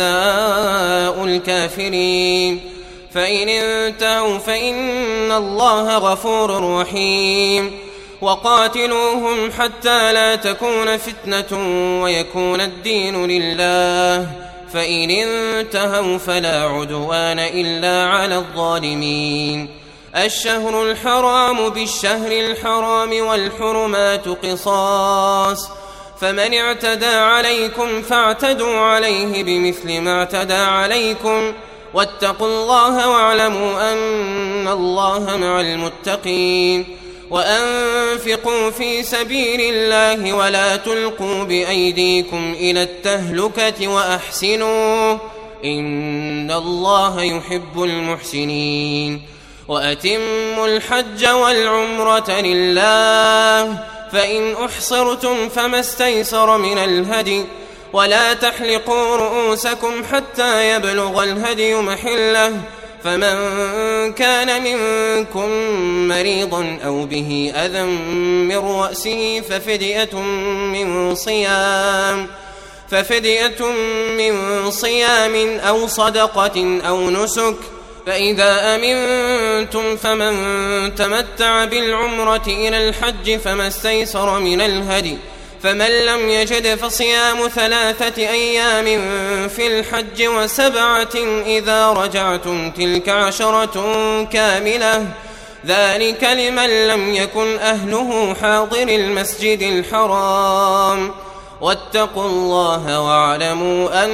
جزاء الكافرين. فإن انتهوا فإن الله غفور رحيم. وقاتلوهم حتى لا تكون فتنة ويكون الدين لله، فإن انتهوا فلا عدوان إلا على الظالمين. الشهر الحرام بالشهر الحرام والحرمات قصاص، فمن اعتدى عليكم فاعتدوا عليه بمثل ما اعتدى عليكم، واتقوا الله واعلموا أن الله مع المتقين. وأنفقوا في سبيل الله ولا تلقوا بأيديكم إلى التهلكة وأحسنوا إن الله يحب المحسنين. وأتموا الحج والعمرة لله، فإن أحصرتم فما استيسر من الهدي، ولا تحلقوا رؤوسكم حتى يبلغ الهدي محله، فمن كان منكم مريضا أو به أذى من رأسه ففدية من صيام ففدية من صيام أو صدقة أو نسك، فإذا أمنتم فمن تمتع بالعمرة إلى الحج فما استيسر من الهدي، فمن لم يجد فصيام ثلاثة أيام في الحج وسبعة إذا رجعتم تلك عشرة كاملة، ذلك لمن لم يكن أهله حاضر المسجد الحرام. واتقوا الله واعلموا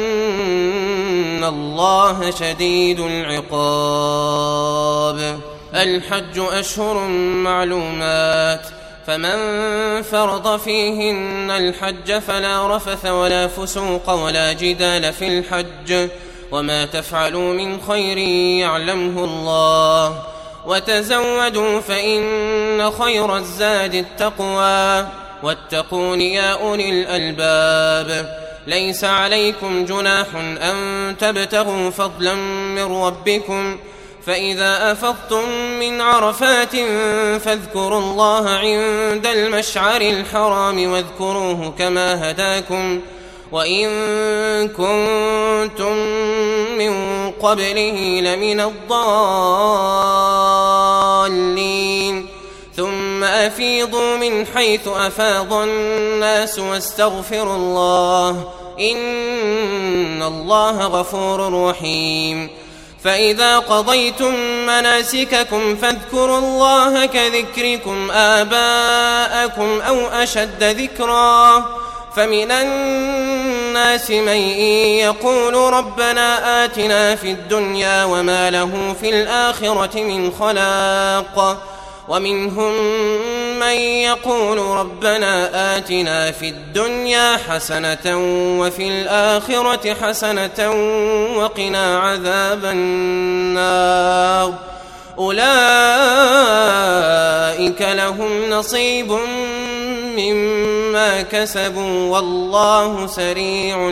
أن الله شديد العقاب. الحج أشهر معلومات، فمن فرض فيهن الحج فلا رفث ولا فسوق ولا جدال في الحج، وما تفعلوا من خير يعلمه الله، وتزودوا فإن خير الزاد التقوى، واتقون يا أولي الألباب. ليس عليكم جناح أن تبتغوا فضلا من ربكم، فإذا أفضتم من عرفات فاذكروا الله عند المشعر الحرام واذكروه كما هداكم، وإن كنتم من قبله لمن الضالين. ثم أفيضوا من حيث أفاض الناس واستغفروا الله إن الله غفور رحيم. فإذا قضيتم مناسككم فاذكروا الله كذكركم آباءكم أو أشد ذكرا، فمن الناس من يقول ربنا آتنا في الدنيا وما له في الآخرة من خلاق ومنهم من يقول ربنا آتنا في الدنيا حسنة وفي الآخرة حسنة وقنا عذاب النار أولئك لهم نصيب مما كسبوا والله سريع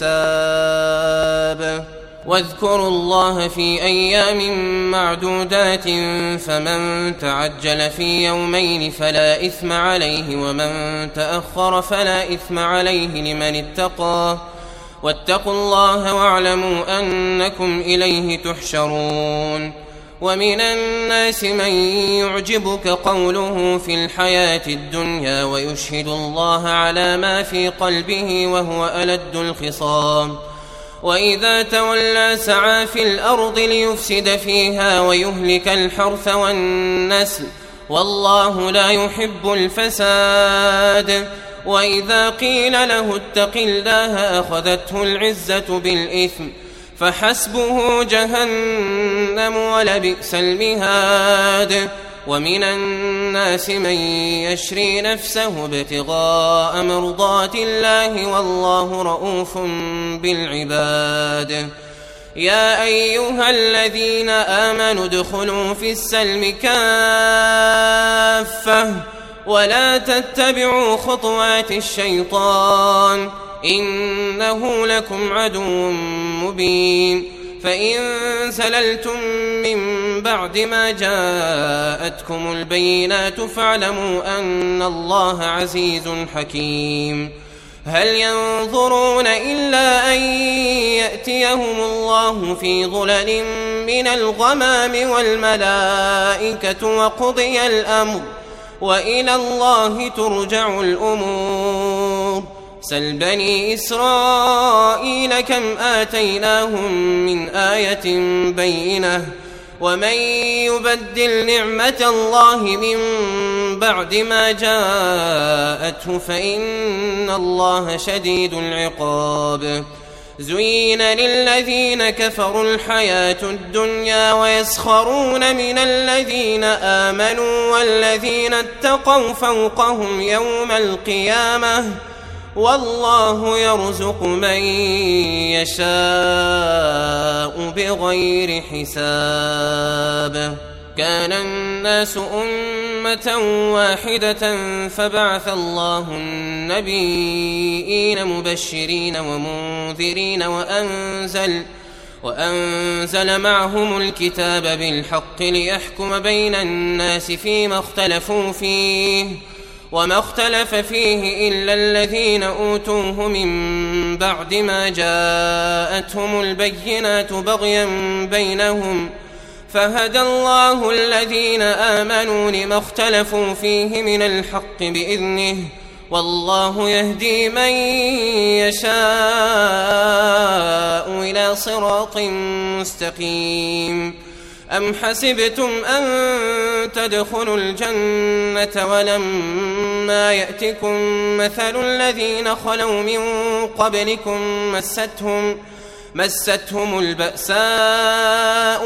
الحساب واذكروا الله في أيام معدودات فمن تعجل في يومين فلا إثم عليه ومن تأخر فلا إثم عليه لمن اتقى واتقوا الله واعلموا أنكم إليه تحشرون ومن الناس من يعجبك قوله في الحياة الدنيا ويشهد الله على ما في قلبه وهو ألد الخصام وإذا تولى سعى في الأرض ليفسد فيها ويهلك الحرث والنسل والله لا يحب الفساد وإذا قيل له اتق الله أخذته العزة بالإثم فحسبه جهنم ولبئس المهاد ومن الناس من يشري نفسه ابتغاء مرضات الله والله رؤوف بالعباد يا أيها الذين آمنوا ادخلوا في السلم كافة ولا تتبعوا خطوات الشيطان إنه لكم عدو مبين فإن زللتم من بعد ما جاءتكم البينات فاعلموا أن الله عزيز حكيم هل ينظرون إلا أن يأتيهم الله في ظلل من الغمام والملائكة وقضي الأمر وإلى الله ترجع الأمور سل بني إسرائيل كم آتيناهم من آية بينة ومن يبدل نعمة الله من بعد ما جاءته فإن الله شديد العقاب زين للذين كفروا الحياة الدنيا ويسخرون من الذين آمنوا والذين اتقوا فوقهم يوم القيامة والله يرزق من يشاء بغير حساب كان الناس أمة واحدة فبعث الله النبيين مبشرين ومنذرين وأنزل وأنزل معهم الكتاب بالحق ليحكم بين الناس فيما اختلفوا فيه وما اختلف فيه إلا الذين أوتوه من بعد ما جاءتهم البينات بغيا بينهم فهدى الله الذين آمنوا لما اختلفوا فيه من الحق بإذنه والله يهدي من يشاء إلى صراط مستقيم أم حسبتم أن تدخلوا الجنة ولما يأتكم مثل الذين خلوا من قبلكم مستهم مستهم البأساء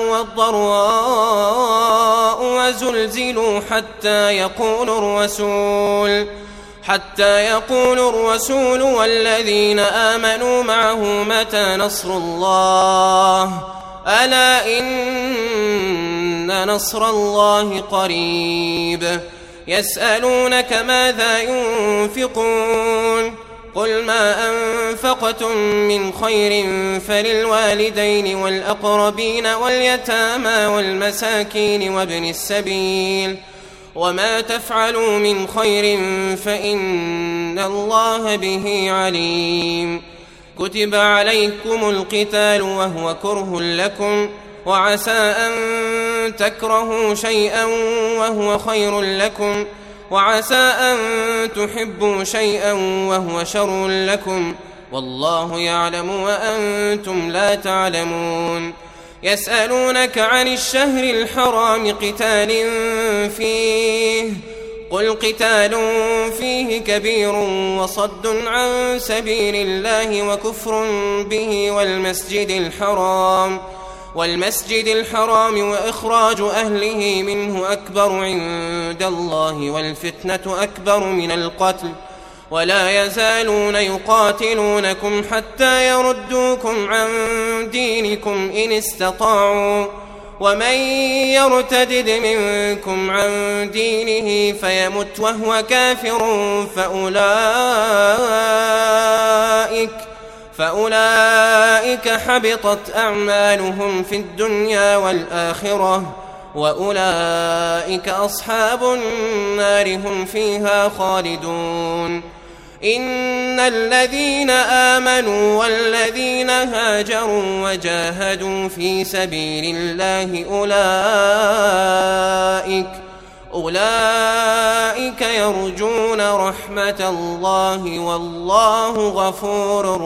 والضراء وزلزلوا حتى يقول الرسول حتى يقول الرسول والذين آمنوا معه متى نصر الله ألا إن نصر الله قريب يسألونك ماذا ينفقون قل ما أنفقتم من خير فللوالدين والأقربين واليتامى والمساكين وابن السبيل وما تفعلوا من خير فإن الله به عليم كتب عليكم القتال وهو كره لكم وعسى أن تكرهوا شيئا وهو خير لكم وعسى أن تحبوا شيئا وهو شر لكم والله يعلم وأنتم لا تعلمون يسألونك عن الشهر الحرام قتال فيه قل قتال فيه كبير وصد عن سبيل الله وكفر به والمسجد الحرام والمسجد الحرام وإخراج أهله منه أكبر عند الله والفتنة أكبر من القتل ولا يزالون يقاتلونكم حتى يردوكم عن دينكم إن استطاعوا ومن يرتدد منكم عن دينه فيمت وهو كافر فأولئك, فأولئك حبطت أعمالهم في الدنيا والآخرة وأولئك أصحاب النار هم فيها خالدون. إن الذين آمنوا والذين هاجروا وجاهدوا في سبيل الله أولئك, أولئك يرجون رحمة الله والله غفور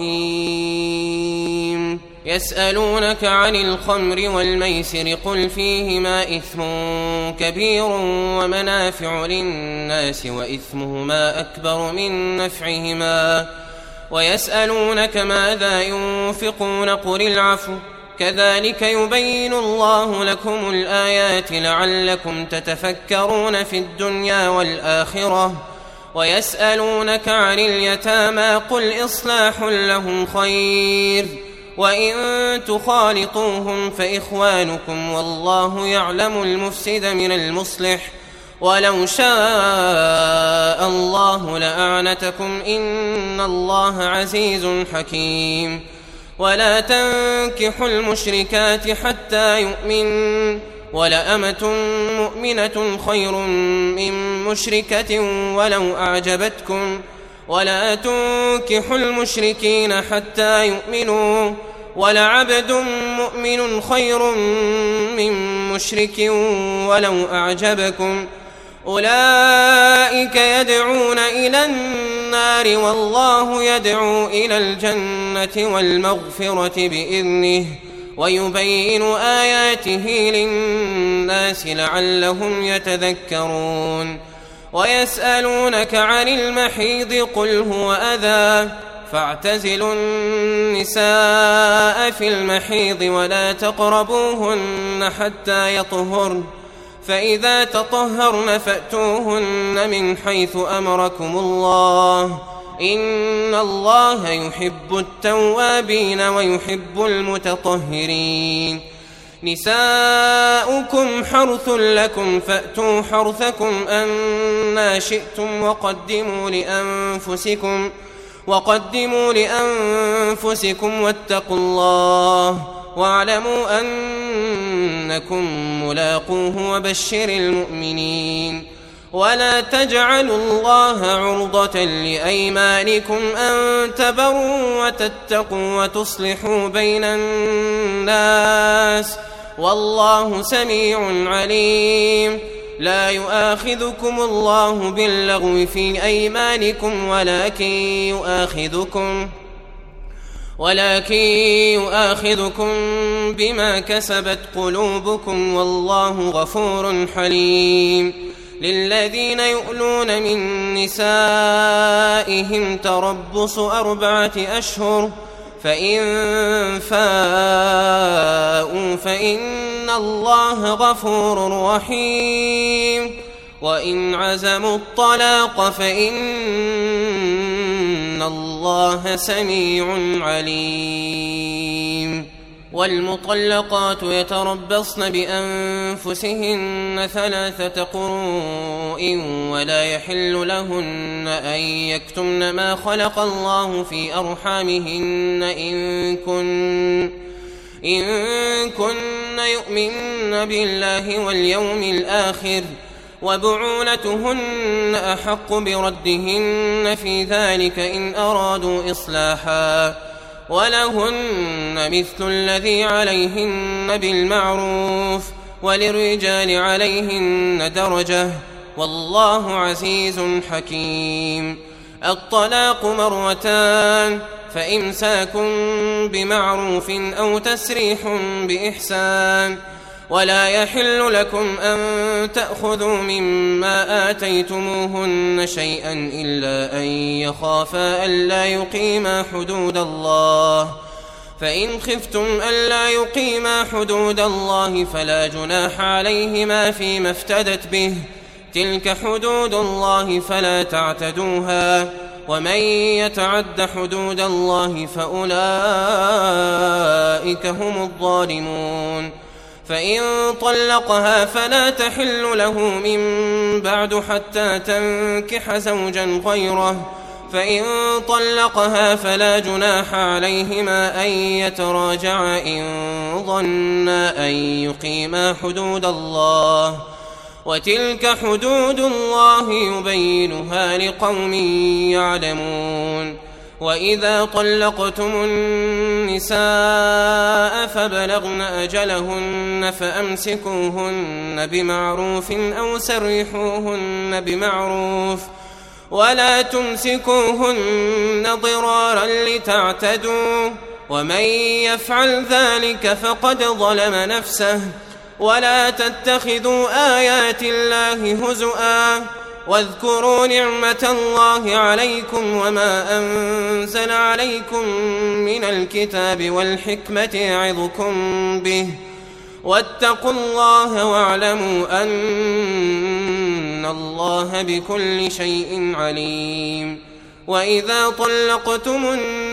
رحيم. يسألونك عن الخمر والميسر قل فيهما إثم كبير ومنافع للناس وإثمهما أكبر من نفعهما ويسألونك ماذا ينفقون قل العفو كذلك يبين الله لكم الآيات لعلكم تتفكرون في الدنيا والآخرة ويسألونك عن اليتامى قل إصلاح لهم خير وإن تخالطوهم فإخوانكم والله يعلم المفسد من المصلح ولو شاء الله لأعنتكم إن الله عزيز حكيم. ولا تنكحوا المشركات حتى يؤمن ولأمة مؤمنة خير من مشركة ولو أعجبتكم ولا تنكحوا المشركين حتى يؤمنوا ولعبد مؤمن خير من مشرك ولو أعجبكم أولئك يدعون إلى النار والله يدعو إلى الجنة والمغفرة بإذنه ويبين آياته للناس لعلهم يتذكرون. ويسألونك عن المحيض قل هو أذى فاعتزلوا النساء في المحيض ولا تقربوهن حتى يطهرن فإذا تطهرن فأتوهن من حيث أمركم الله إن الله يحب التوابين ويحب المتطهرين. نساؤكم حرث لكم فأتوا حرثكم أنى شئتم وقدموا لأنفسكم وقدموا لأنفسكم واتقوا الله واعلموا أنكم ملاقوه وبشر المؤمنين. ولا تجعلوا الله عرضة لأيمانكم أن تبروا وتتقوا وتصلحوا بين الناس والله سميع عليم. لا يؤاخذكم الله باللغو في أيمانكم ولكن يؤاخذكم ولكن يؤاخذكم بما كسبت قلوبكم والله غفور حليم. للذين يؤلون من نسائهم تربص أربعة أشهر فإن فاءوا فإن الله غفور رحيم. وإن عزموا الطلاق فإن الله سميع عليم. والمطلقات يتربصن بأنفسهن ثلاثة قروء ولا يحل لهن أن يكتمن ما خلق الله في أرحامهن إن كن إن كن يؤمن بالله واليوم الآخر وبعولتهن أحق بردهن في ذلك إن أرادوا إصلاحا ولهن مثل الذي عليهن بالمعروف وللرجال عليهن درجة والله عزيز حكيم. الطلاق مرتان فإمساك بمعروف أو تسريح بإحسان ولا يحل لكم أن تأخذوا مما آتيتموهن شيئا إلا أن يخافا ألا يقيما حدود الله، فإن خفتم ألا يقيما حدود الله فلا جناح عليهما فيما افتدت به، تلك حدود الله فلا تعتدوها، ومن يتعد حدود الله فأولئك هم الظالمون. فإن طلقها فلا تحل له من بعد حتى تنكح زوجا غيره، فإن طلقها فلا جناح عليهما أن يتراجعا إن ظنا أن يقيما حدود الله، وتلك حدود الله يبينها لقوم يعلمون. وإذا طلقتم النساء فبلغن أجلهن فأمسكوهن بمعروف أو سرحوهن بمعروف، ولا تمسكوهن ضرارا لتعتدوا، ومن يفعل ذلك فقد ظلم نفسه. ولا تتخذوا آيات الله هزؤا، واذكروا نعمة الله عليكم وما أنزل عليكم من الكتاب والحكمة يعظكم به، واتقوا الله واعلموا أن الله بكل شيء عليم. وإذا طلقتم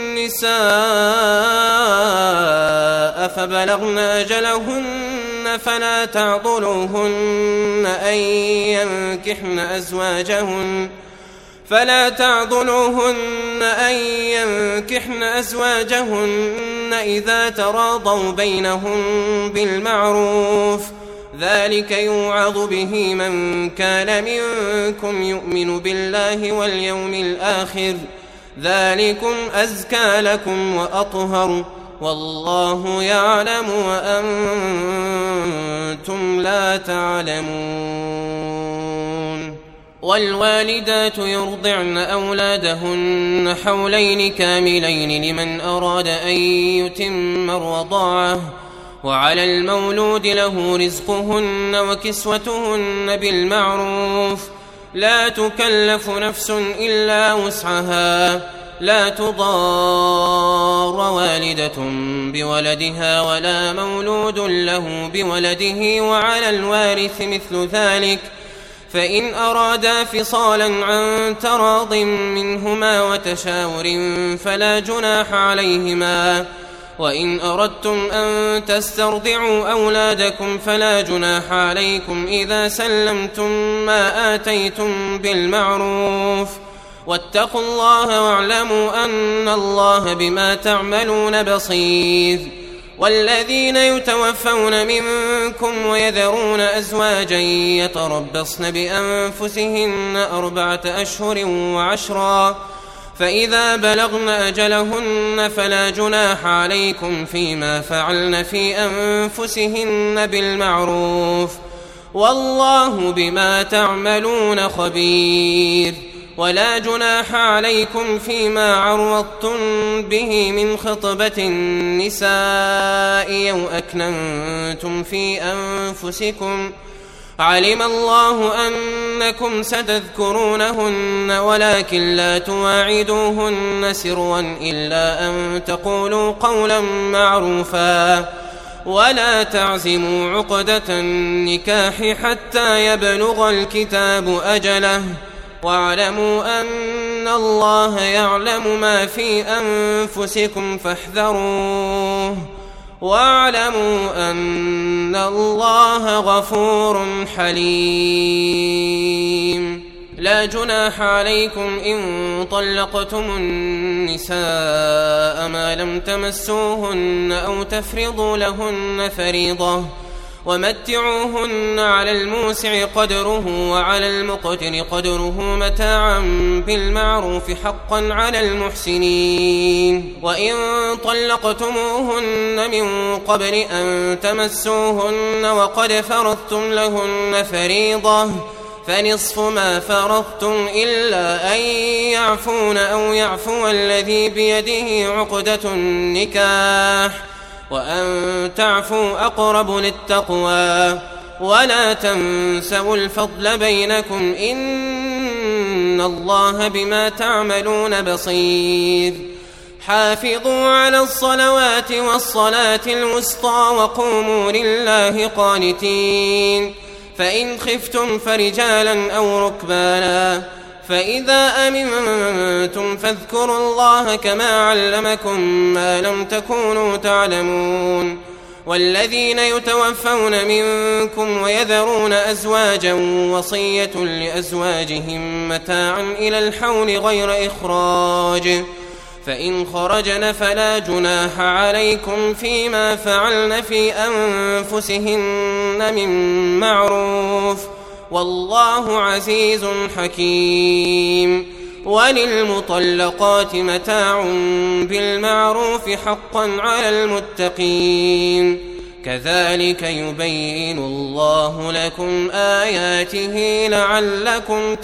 النساء فبلغن أجلهن فلا تعضلوهن أن ينكحن أزواجهن فلا تعضلوهن أن ينكحن أزواجهن إذا تراضوا بينهم بالمعروف، ذلك يوعظ به من كان منكم يؤمن بالله واليوم الآخر، ذلكم أزكى لكم وأطهر، والله يعلم وأنتم لا تعلمون. والوالدات يرضعن أولادهن حولين كاملين لمن أراد أن يتم الرضاعة، وعلى المولود له رزقهن وكسوتهن بالمعروف، لا تكلف نفس إلا وسعها، لا تضار والدة بولدها ولا مولود له بولده، وعلى الوارث مثل ذلك، فإن أرادا فصالا عن تراض منهما وتشاور فلا جناح عليهما. وإن أردتم أن تسترضعوا أولادكم فلا جناح عليكم إذا سلمتم ما آتيتم بالمعروف، واتقوا الله واعلموا أن الله بما تعملون بصير. والذين يتوفون منكم ويذرون أزواجا يتربصن بأنفسهن أربعة أشهر وعشرا، فإذا بلغن أجلهن فلا جناح عليكم فيما فعلن في أنفسهن بالمعروف، والله بما تعملون خبير. ولا جناح عليكم فيما عرضتم به من خطبة النساء أو أكننتم في أنفسكم، علم الله أنكم ستذكرونهن ولكن لا تواعدوهن سرا إلا أن تقولوا قولا معروفا، ولا تعزموا عقدة النكاح حتى يبلغ الكتاب أجله، واعلموا أن الله يعلم ما في أنفسكم فاحذروه، واعلموا أن الله غفور حليم. لا جناح عليكم إن طلقتم النساء ما لم تمسوهن أو تفرضوا لهن فريضة، ومتعوهن على الموسع قدره وعلى المقتر قدره متاعا بالمعروف حقا على المحسنين. وإن طلقتموهن من قبل أن تمسوهن وقد فرضتم لهن فريضة فنصف ما فرضتم إلا أن يعفون أو يعفو الذي بيده عقدة النكاح، وأن تعفوا أقرب للتقوى ولا تنسوا الفضل بينكم إن الله بما تعملون بصير حافظوا على الصلوات والصلاة الوسطى وقوموا لله قانتين فإن خفتم فرجالا أو ركبانا فإذا أمنتم فاذكروا الله كما علمكم ما لم تكونوا تعلمون والذين يتوفون منكم ويذرون أزواجا وصية لأزواجهم متاعا إلى الحول غير إخراج فإن خرجن فلا جناح عليكم فيما فعلن في أنفسهن من معروف والله عزيز حكيم وللمطلقات متاع بالمعروف حقا على المتقين كذلك يبين الله لكم آياته لعلكم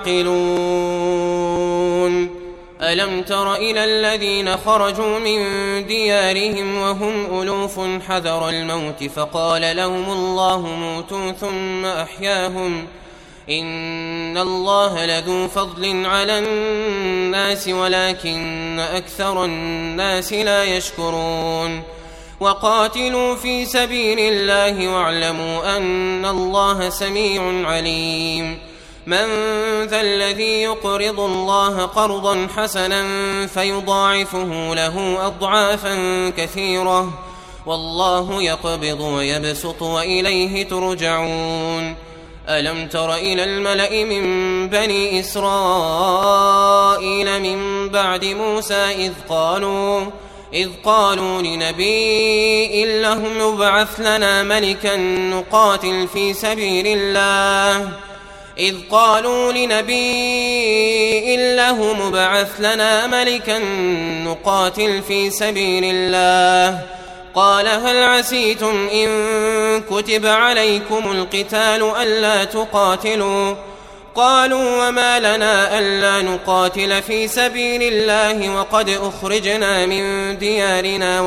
تعقلون ألم تر إلى الذين خرجوا من ديارهم وهم ألوف حذر الموت فقال لهم الله موتوا ثم أحياهم إن الله لذو فضل على الناس ولكن أكثر الناس لا يشكرون وقاتلوا في سبيل الله واعلموا أن الله سميع عليم من ذا الذي يقرض الله قرضا حسنا فيضاعفه له أضعافا كثيرة والله يقبض ويبسط وإليه ترجعون ألم تر إلى الملأ من بني إسرائيل من بعد موسى إذ قالوا إذ قالوا لنبي لهم ابعث لنا ملكا نقاتل في سبيل الله إذ قالوا لنبي لهم ابعث لنا ملكا نقاتل في سبيل الله قال هل عسيتم إن كتب عليكم القتال ألا تقاتلوا قالوا وما لنا ألا نقاتل في سبيل الله وقد أخرجنا من ديارنا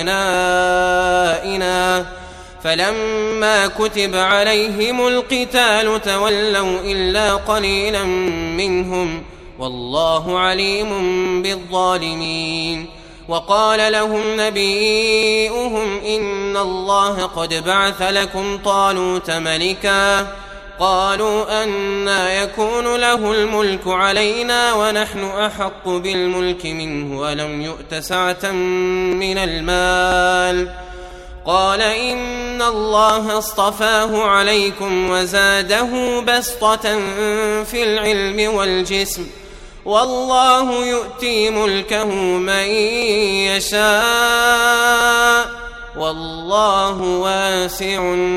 وأبنائنا فلما كتب عليهم القتال تولوا إلا قليلا منهم والله عليم بالظالمين وقال لهم نبيئهم إن الله قد بعث لكم طالوت ملكا قالوا أنى يكون له الملك علينا ونحن أحق بالملك منه ولم يؤت سعة من المال قال إن الله اصطفاه عليكم وزاده بسطة في العلم والجسم والله يؤتي ملكه من يشاء والله واسع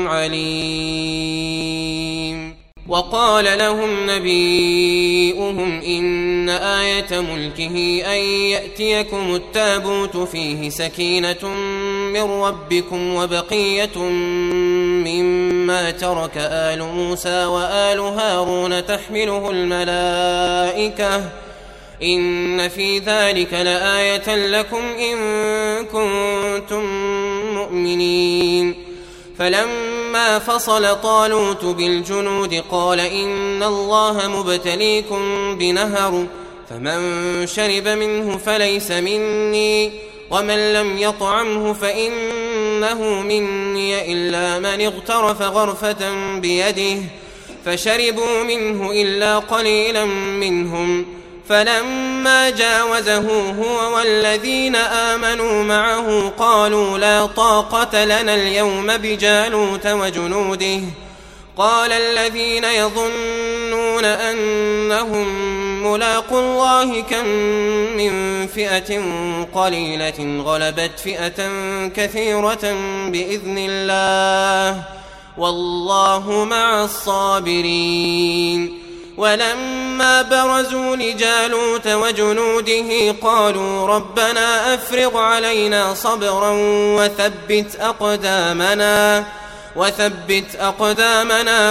عليم وقال لهم نبيئهم إن آية ملكه أن يأتيكم التابوت فيه سكينة من ربكم وبقية مما ترك آل موسى وآل هارون تحمله الملائكة إن في ذلك لآية لكم إن كنتم مؤمنين فلما فصل طالوت بالجنود قال إن الله مبتليكم بنهر فمن شرب منه فليس مني ومن لم يطعمه فإنه مني إلا من اغترف غرفة بيده فشربوا منه إلا قليلا منهم فلما جاوزه هو والذين آمنوا معه قالوا لا طاقة لنا اليوم بجالوت وجنوده قال الذين يظنون أنهم ملاقوا الله كم من فئة قليلة غلبت فئة كثيرة بإذن الله والله مع الصابرين ولما برزوا لجالوت وجنوده قالوا ربنا أفرغ علينا صبرا وثبت أقدامنا وثبت أقدامنا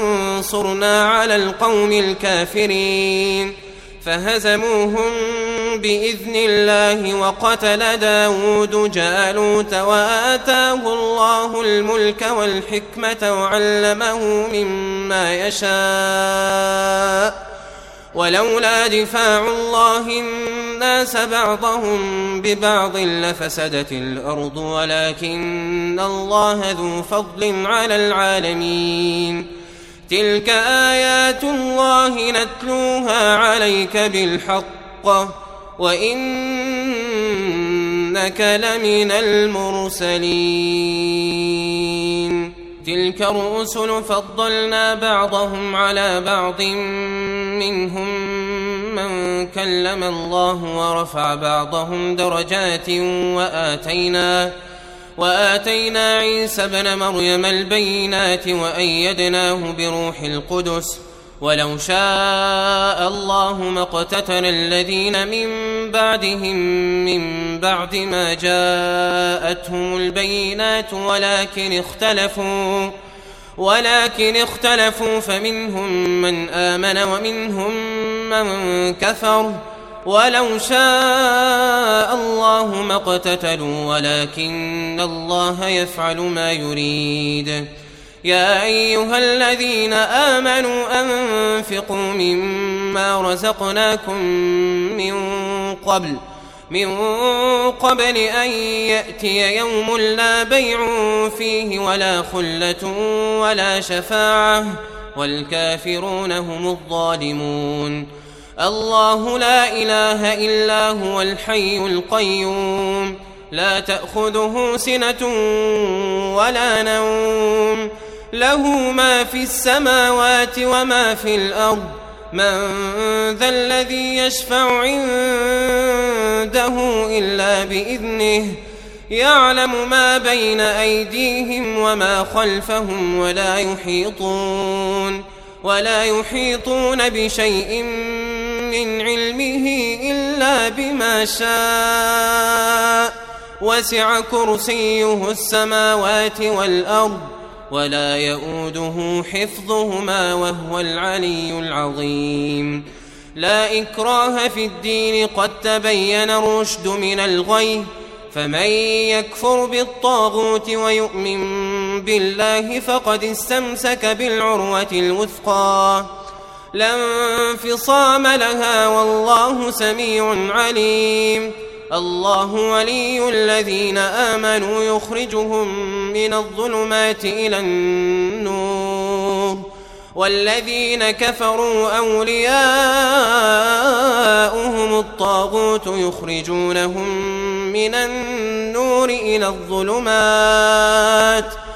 وانصرنا على القوم الكافرين فهزموهم بإذن الله وقتل داود جالوت وآتاه الله الملك والحكمة وعلمه مما يشاء ولولا دفاع الله الناس بعضهم ببعض لفسدت الأرض ولكن الله ذو فضل على العالمين تلك آيات الله نتلوها عليك بالحق وإنك لمن المرسلين تلك الرسل فضلنا بعضهم على بعض منهم من كلم الله ورفع بعضهم درجات وآتينا وآتينا عيسى ابن مريم البينات وأيدناه بروح القدس ولو شاء الله ما اقتتل الذين من بعدهم من بعد ما جاءتهم البينات ولكن اختلفوا ولكن اختلفوا فمنهم من آمن ومنهم من كفر ولو شاء الله ما اقتتلوا ولكن الله يفعل ما يريد يا أيها الذين آمنوا أنفقوا مما رزقناكم من قبل من قبل أن يأتي يوم لا بيع فيه ولا خلة ولا شفاعة والكافرون هم الظالمون الله لا إله إلا هو الحي القيوم لا تأخذه سنة ولا نوم له ما في السماوات وما في الأرض من ذا الذي يشفع عنده إلا بإذنه يعلم ما بين أيديهم وما خلفهم ولا يحيطون ولا يحيطون بشيء من علمه إلا بما شاء وسع كرسيه السماوات والأرض ولا يؤوده حفظهما وهو العلي العظيم لا إكراه في الدين قد تبين الرشد من الغي فمن يكفر بالطاغوت ويؤمن بالله فقد استمسك بالعروة الوثقى لا انفصام لها والله سميع عليم الله ولي الذين آمنوا يخرجهم من الظلمات إلى النور والذين كفروا أولياؤهم الطاغوت يخرجونهم من النور إلى الظلمات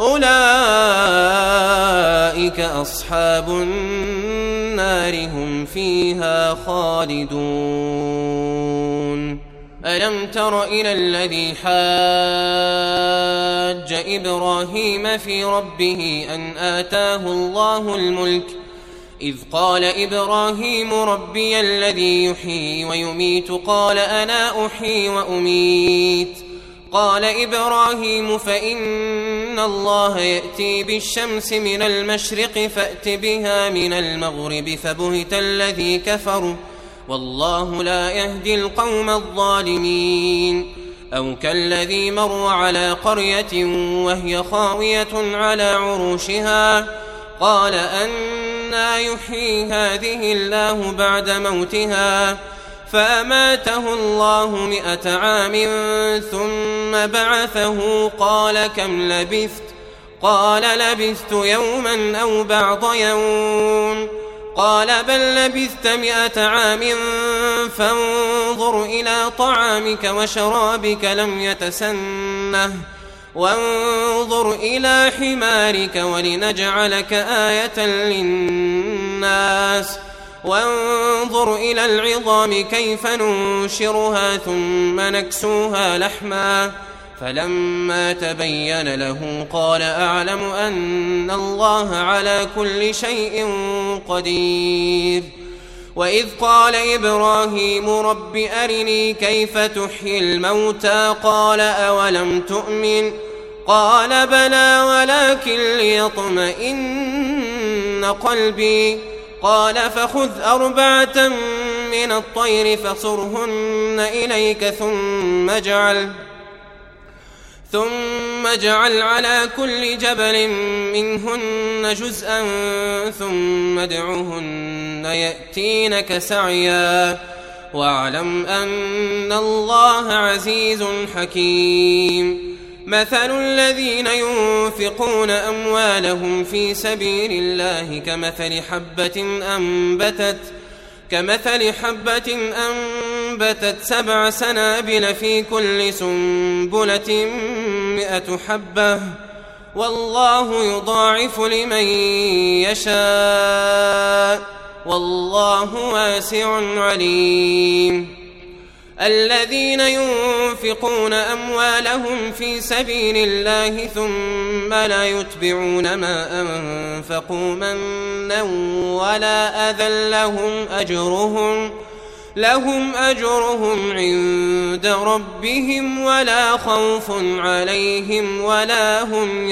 أولئك أصحاب النار هم فيها خالدون ألم تر إلى الذي حاج إبراهيم في ربه أن آتاه الله الملك إذ قال إبراهيم ربي الذي يحيي ويميت قال أنا أحيي وأميت قال إبراهيم فإن الله يأتي بالشمس من المشرق فأت بها من المغرب فبهت الذي كفر والله لا يهدي القوم الظالمين أو كالذي مر على قرية وهي خاوية على عروشها قال أنى يحيي هذه الله بعد موتها فأماته الله مئة عام ثم بعثه قال كم لبثت قال لبثت يوما أو بعض يوم قال بل لبثت مئة عام فانظر إلى طعامك وشرابك لم يتسنه وانظر إلى حمارك ولنجعلك آية للناس وانظر إلى العظام كيف ننشرها ثم نكسوها لحما فلما تبين له قال أعلم أن الله على كل شيء قدير وإذ قال إبراهيم رب أرني كيف تحيي الموتى قال أولم تؤمن قال بلى ولكن ليطمئن قلبي قال فخذ أربعة من الطير فصرهن إليك ثم اجعل ثم اجعل على كل جبل منهن جزءا ثم ادعهن يأتينك سعيا واعلم أن الله عزيز حكيم. مثل الذين ينفقون أموالهم في سبيل الله كمثل حبة أنبتت كمثل حبة أنبتت سبع سنابل في كل سنبلة مئة حبة والله يضاعف لمن يشاء والله واسع عليم. الذين ينفقون أموالهم في سبيل الله ثم لا يتبعون ما أنفقوا منا ولا أذى لهم أجرهم لهم أجرهم عند ربهم ولا خوف عليهم ولا هم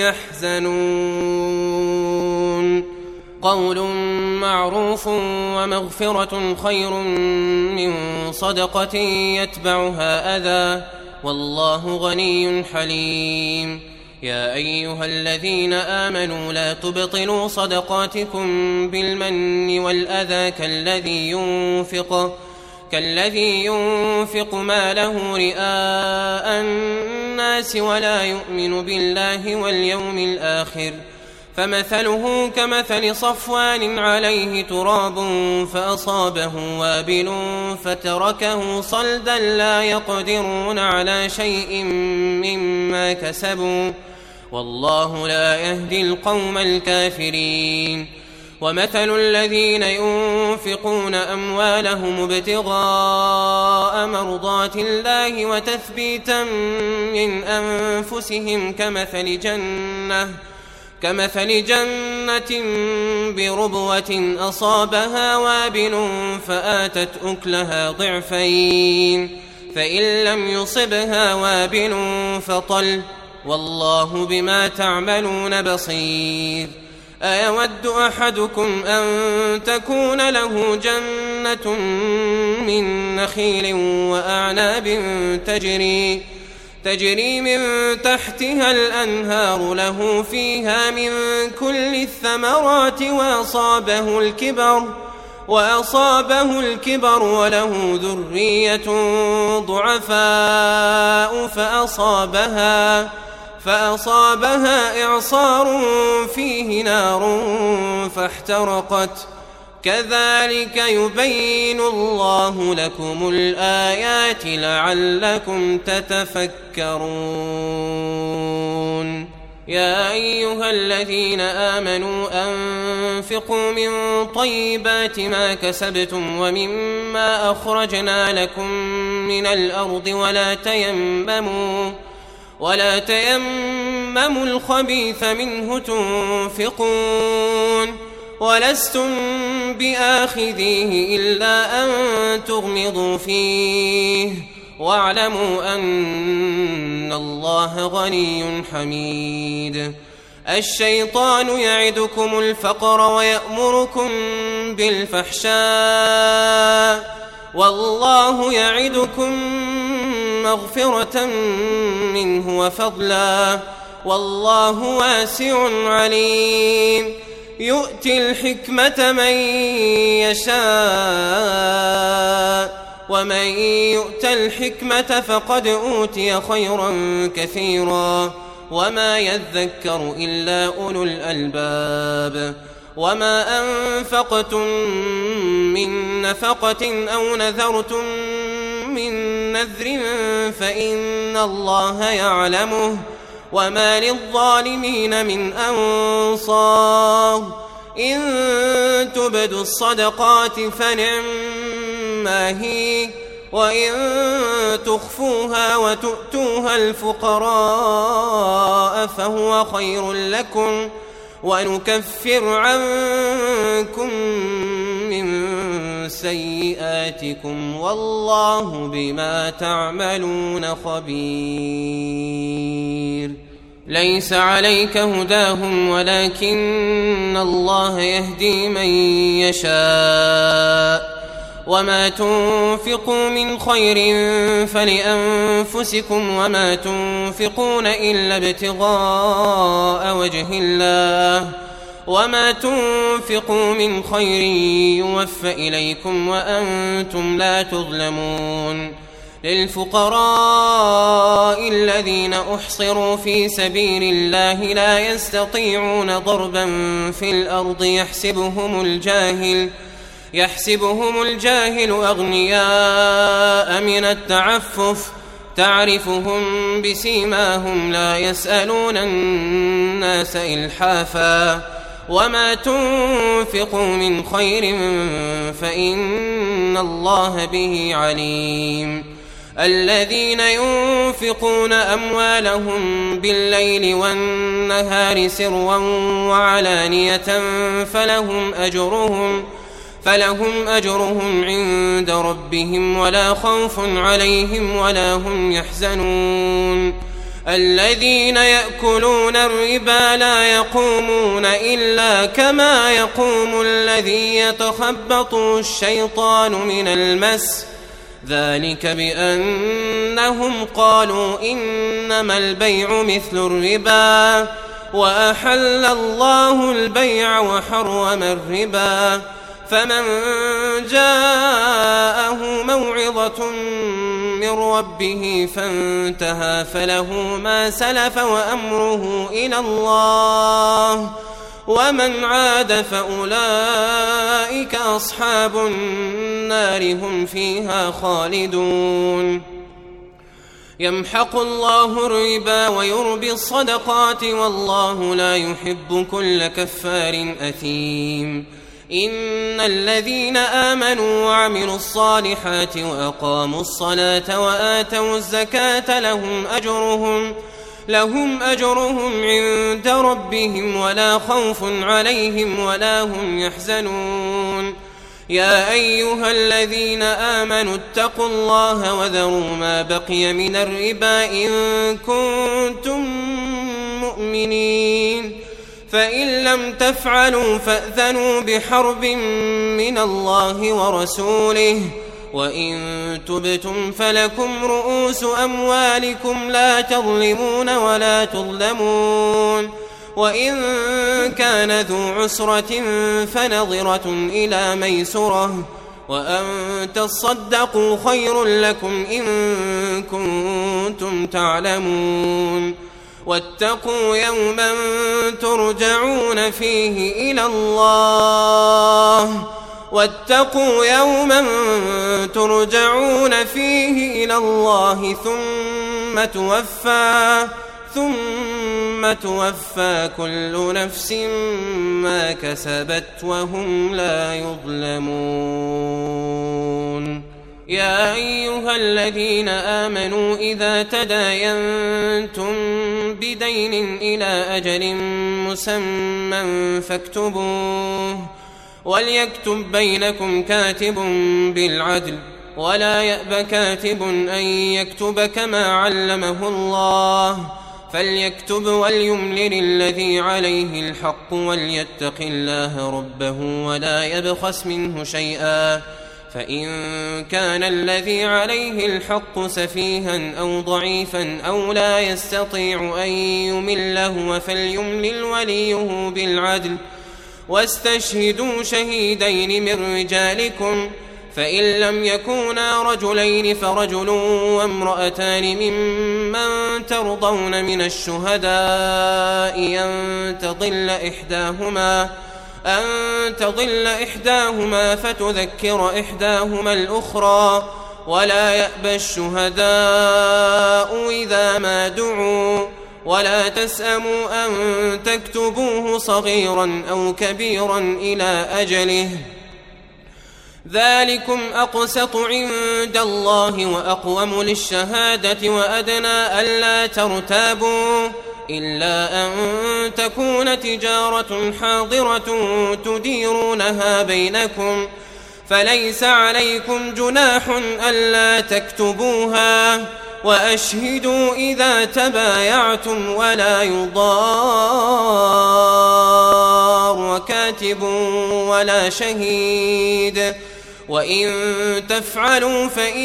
يحزنون. قول معروف ومغفرة خير من صدقة يتبعها أذى والله غني حليم. يا أيها الذين آمنوا لا تبطلوا صدقاتكم بالمن والأذى كالذي ينفق كالذي ينفق ماله رئاء الناس ولا يؤمن بالله واليوم الآخر فمثله كمثل صفوان عليه تراب فأصابه وابل فتركه صلدا لا يقدرون على شيء مما كسبوا والله لا يهدي القوم الكافرين. ومثل الذين ينفقون أموالهم ابتغاء مرضات الله وتثبيتا من أنفسهم كمثل جنة كمثل جنة بربوة أصابها وابل فآتت أكلها ضعفين فإن لم يصبها وابل فطل والله بما تعملون بصير. أيود أحدكم أن تكون له جنة من نخيل وأعناب تجري تجري من تحتها الأنهار له فيها من كل الثمرات وأصابه الكبر وأصابه الكبر وله ذرية ضعفاء فأصابها فأصابها إعصار فيه نار فاحترقت كذلك يبين الله لكم الآيات لعلكم تتفكرون. يا أيها الذين آمنوا أنفقوا من طيبات ما كسبتم ومما أخرجنا لكم من الأرض ولا تيمموا ولا تيمموا الخبيث منه تنفقون ولستم بآخذيه إلا أن تغمضوا فيه واعلموا أن الله غني حميد. الشيطان يعدكم الفقر ويأمركم بالفحشاء والله يعدكم مغفرة منه وفضلا والله واسع عليم. يؤتي الحكمة من يشاء ومن يؤت الحكمة فقد أوتي خيرا كثيرا وما يذكر إلا أولو الألباب. وما أنفقتم من نفقة أو نذرتم من نذر فإن الله يعلمه وما للظالمين من أنصار. إن تبدوا الصدقات فنعما هي وإن تخفوها وتؤتوها الفقراء فهو خير لكم ونكفر عنكم من سيئاتكم والله بما تعملون خبير. ليس عليك هداهم ولكن الله يهدي من يشاء وما تنفقوا من خير فلأنفسكم وما تنفقون إلا ابتغاء وجه الله وما تنفقوا من خير يوفى إليكم وأنتم لا تظلمون للفقراء الذين أحصروا في سبيل الله لا يستطيعون ضربا في الأرض يحسبهم الجاهل يحسبهم الجاهل أغنياء من التعفف تعرفهم بسيماهم لا يسألون الناس إلحافا وما تنفقوا من خير فإن الله به عليم الذين ينفقون أموالهم بالليل والنهار سرا وعلانية فلهم أجرهم فلهم أجرهم عند ربهم ولا خوف عليهم ولا هم يحزنون الذين يأكلون الربا لا يقومون إلا كما يقوم الذي يتخبطه الشيطان من المس ذلك بأنهم قالوا إنما البيع مثل الربا وأحل الله البيع وحرم الربا فمن جاءه موعظة من ربه فانتهى فله ما سلف وأمره إلى الله ومن عاد فأولئك أصحاب النار هم فيها خالدون يمحق الله الربا ويربي الصدقات والله لا يحب كل كفار أثيم إن الذين آمنوا وعملوا الصالحات وأقاموا الصلاة وآتوا الزكاة لهم أجرهم لهم أجرهم عند ربهم ولا خوف عليهم ولا هم يحزنون يا أيها الذين آمنوا اتقوا الله وذروا ما بقي من الربا إن كنتم مؤمنين فإن لم تفعلوا فأذنوا بحرب من الله ورسوله وإن تبتم فلكم رؤوس أموالكم لا تظلمون ولا تظلمون وإن كان ذو عسرة فنظرة إلى ميسرة وأن تصدقوا خير لكم إن كنتم تعلمون واتقوا يوما ترجعون فيه إلى الله واتقوا يوما ترجعون فيه إلى الله ثم توفى ثم توفى كل نفس ما كسبت وهم لا يظلمون يا أيها الذين آمنوا إذا تداينتم بدين إلى أجل مسمى فاكتبوه وليكتب بينكم كاتب بالعدل ولا يأب كاتب أن يكتب كما علمه الله فليكتب وليملل الذي عليه الحق وليتق الله ربه ولا يبخس منه شيئا فإن كان الذي عليه الحق سفيها أو ضعيفا أو لا يستطيع أن يمله فليملل وليه بالعدل واستشهدوا شهيدين من رجالكم فإن لم يكونا رجلين فرجل وامرأتان ممن ترضون من الشهداء أن تضل إحداهما أن تضل إحداهما فتذكر إحداهما الأخرى ولا يأبى الشهداء إذا ما دعوا ولا تسأموا أن تكتبوه صغيرا أو كبيرا إلى أجله ذلكم أقسط عند الله وأقوم للشهادة وأدنى ألا ترتابوا إلا أن تكون تجارة حاضرة تديرونها بينكم فليس عليكم جناح ألا تكتبوها وأشهدوا إذا تبايعتم ولا يضار كاتب ولا شهيد وإن تفعلوا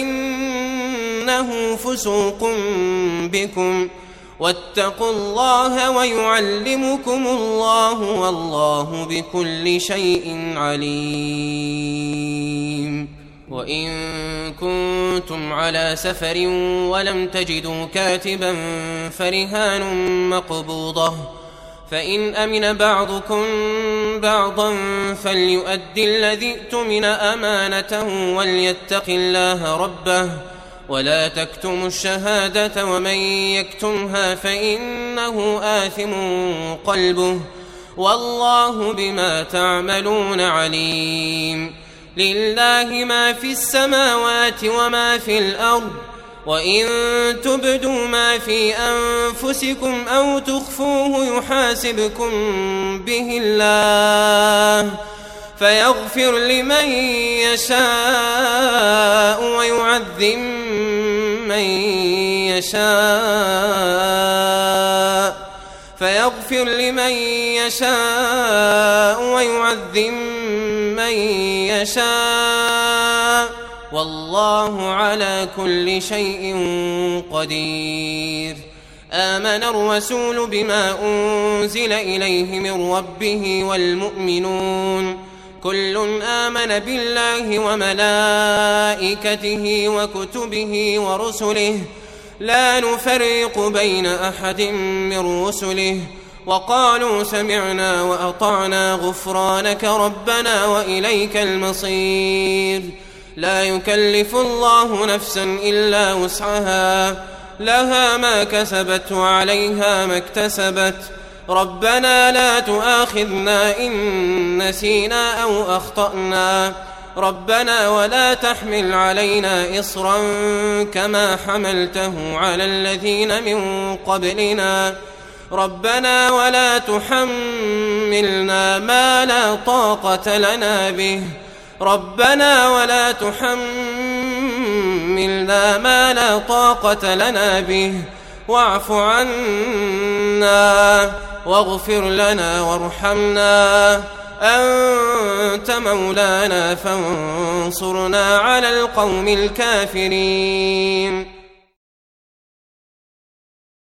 فإنه فسوق بكم واتقوا الله ويعلمكم الله والله بكل شيء عليم. وإن كنتم على سفر ولم تجدوا كاتبا فرهان مقبوضة فإن أمن بعضكم بعضا فليؤدي الذي ائتمن أمانته وليتق الله ربه ولا تكتموا الشهادة ومن يكتمها فإنه آثم قلبه والله بما تعملون عليم. لله ما في السماوات وما في الأرض وإن تبدوا ما في أنفسكم أو تخفوه يحاسبكم به الله فيغفر لمن يشاء ويعذب من يشاء فيغفر لمن يشاء ويعذب من يشاء والله على كل شيء قدير. آمن الرسول بما أنزل إليه من ربه والمؤمنون كل آمن بالله وملائكته وكتبه ورسله لا نفرق بين أحد من رسله وقالوا سمعنا وأطعنا غفرانك ربنا وإليك المصير. لا يكلف الله نفسا إلا وسعها لها ما كسبت وعليها ما اكتسبت ربنا لا تؤاخذنا إن نسينا أو أخطأنا ربنا ولا تحمل علينا إصرا كما حملته على الذين من قبلنا ربنا ولا تحملنا ما لا طاقة لنا به ربنا ولا تحملنا ما لا طاقة لنا به واعف عنا واغفر لنا وارحمنا أنت مولانا فانصرنا على القوم الكافرين.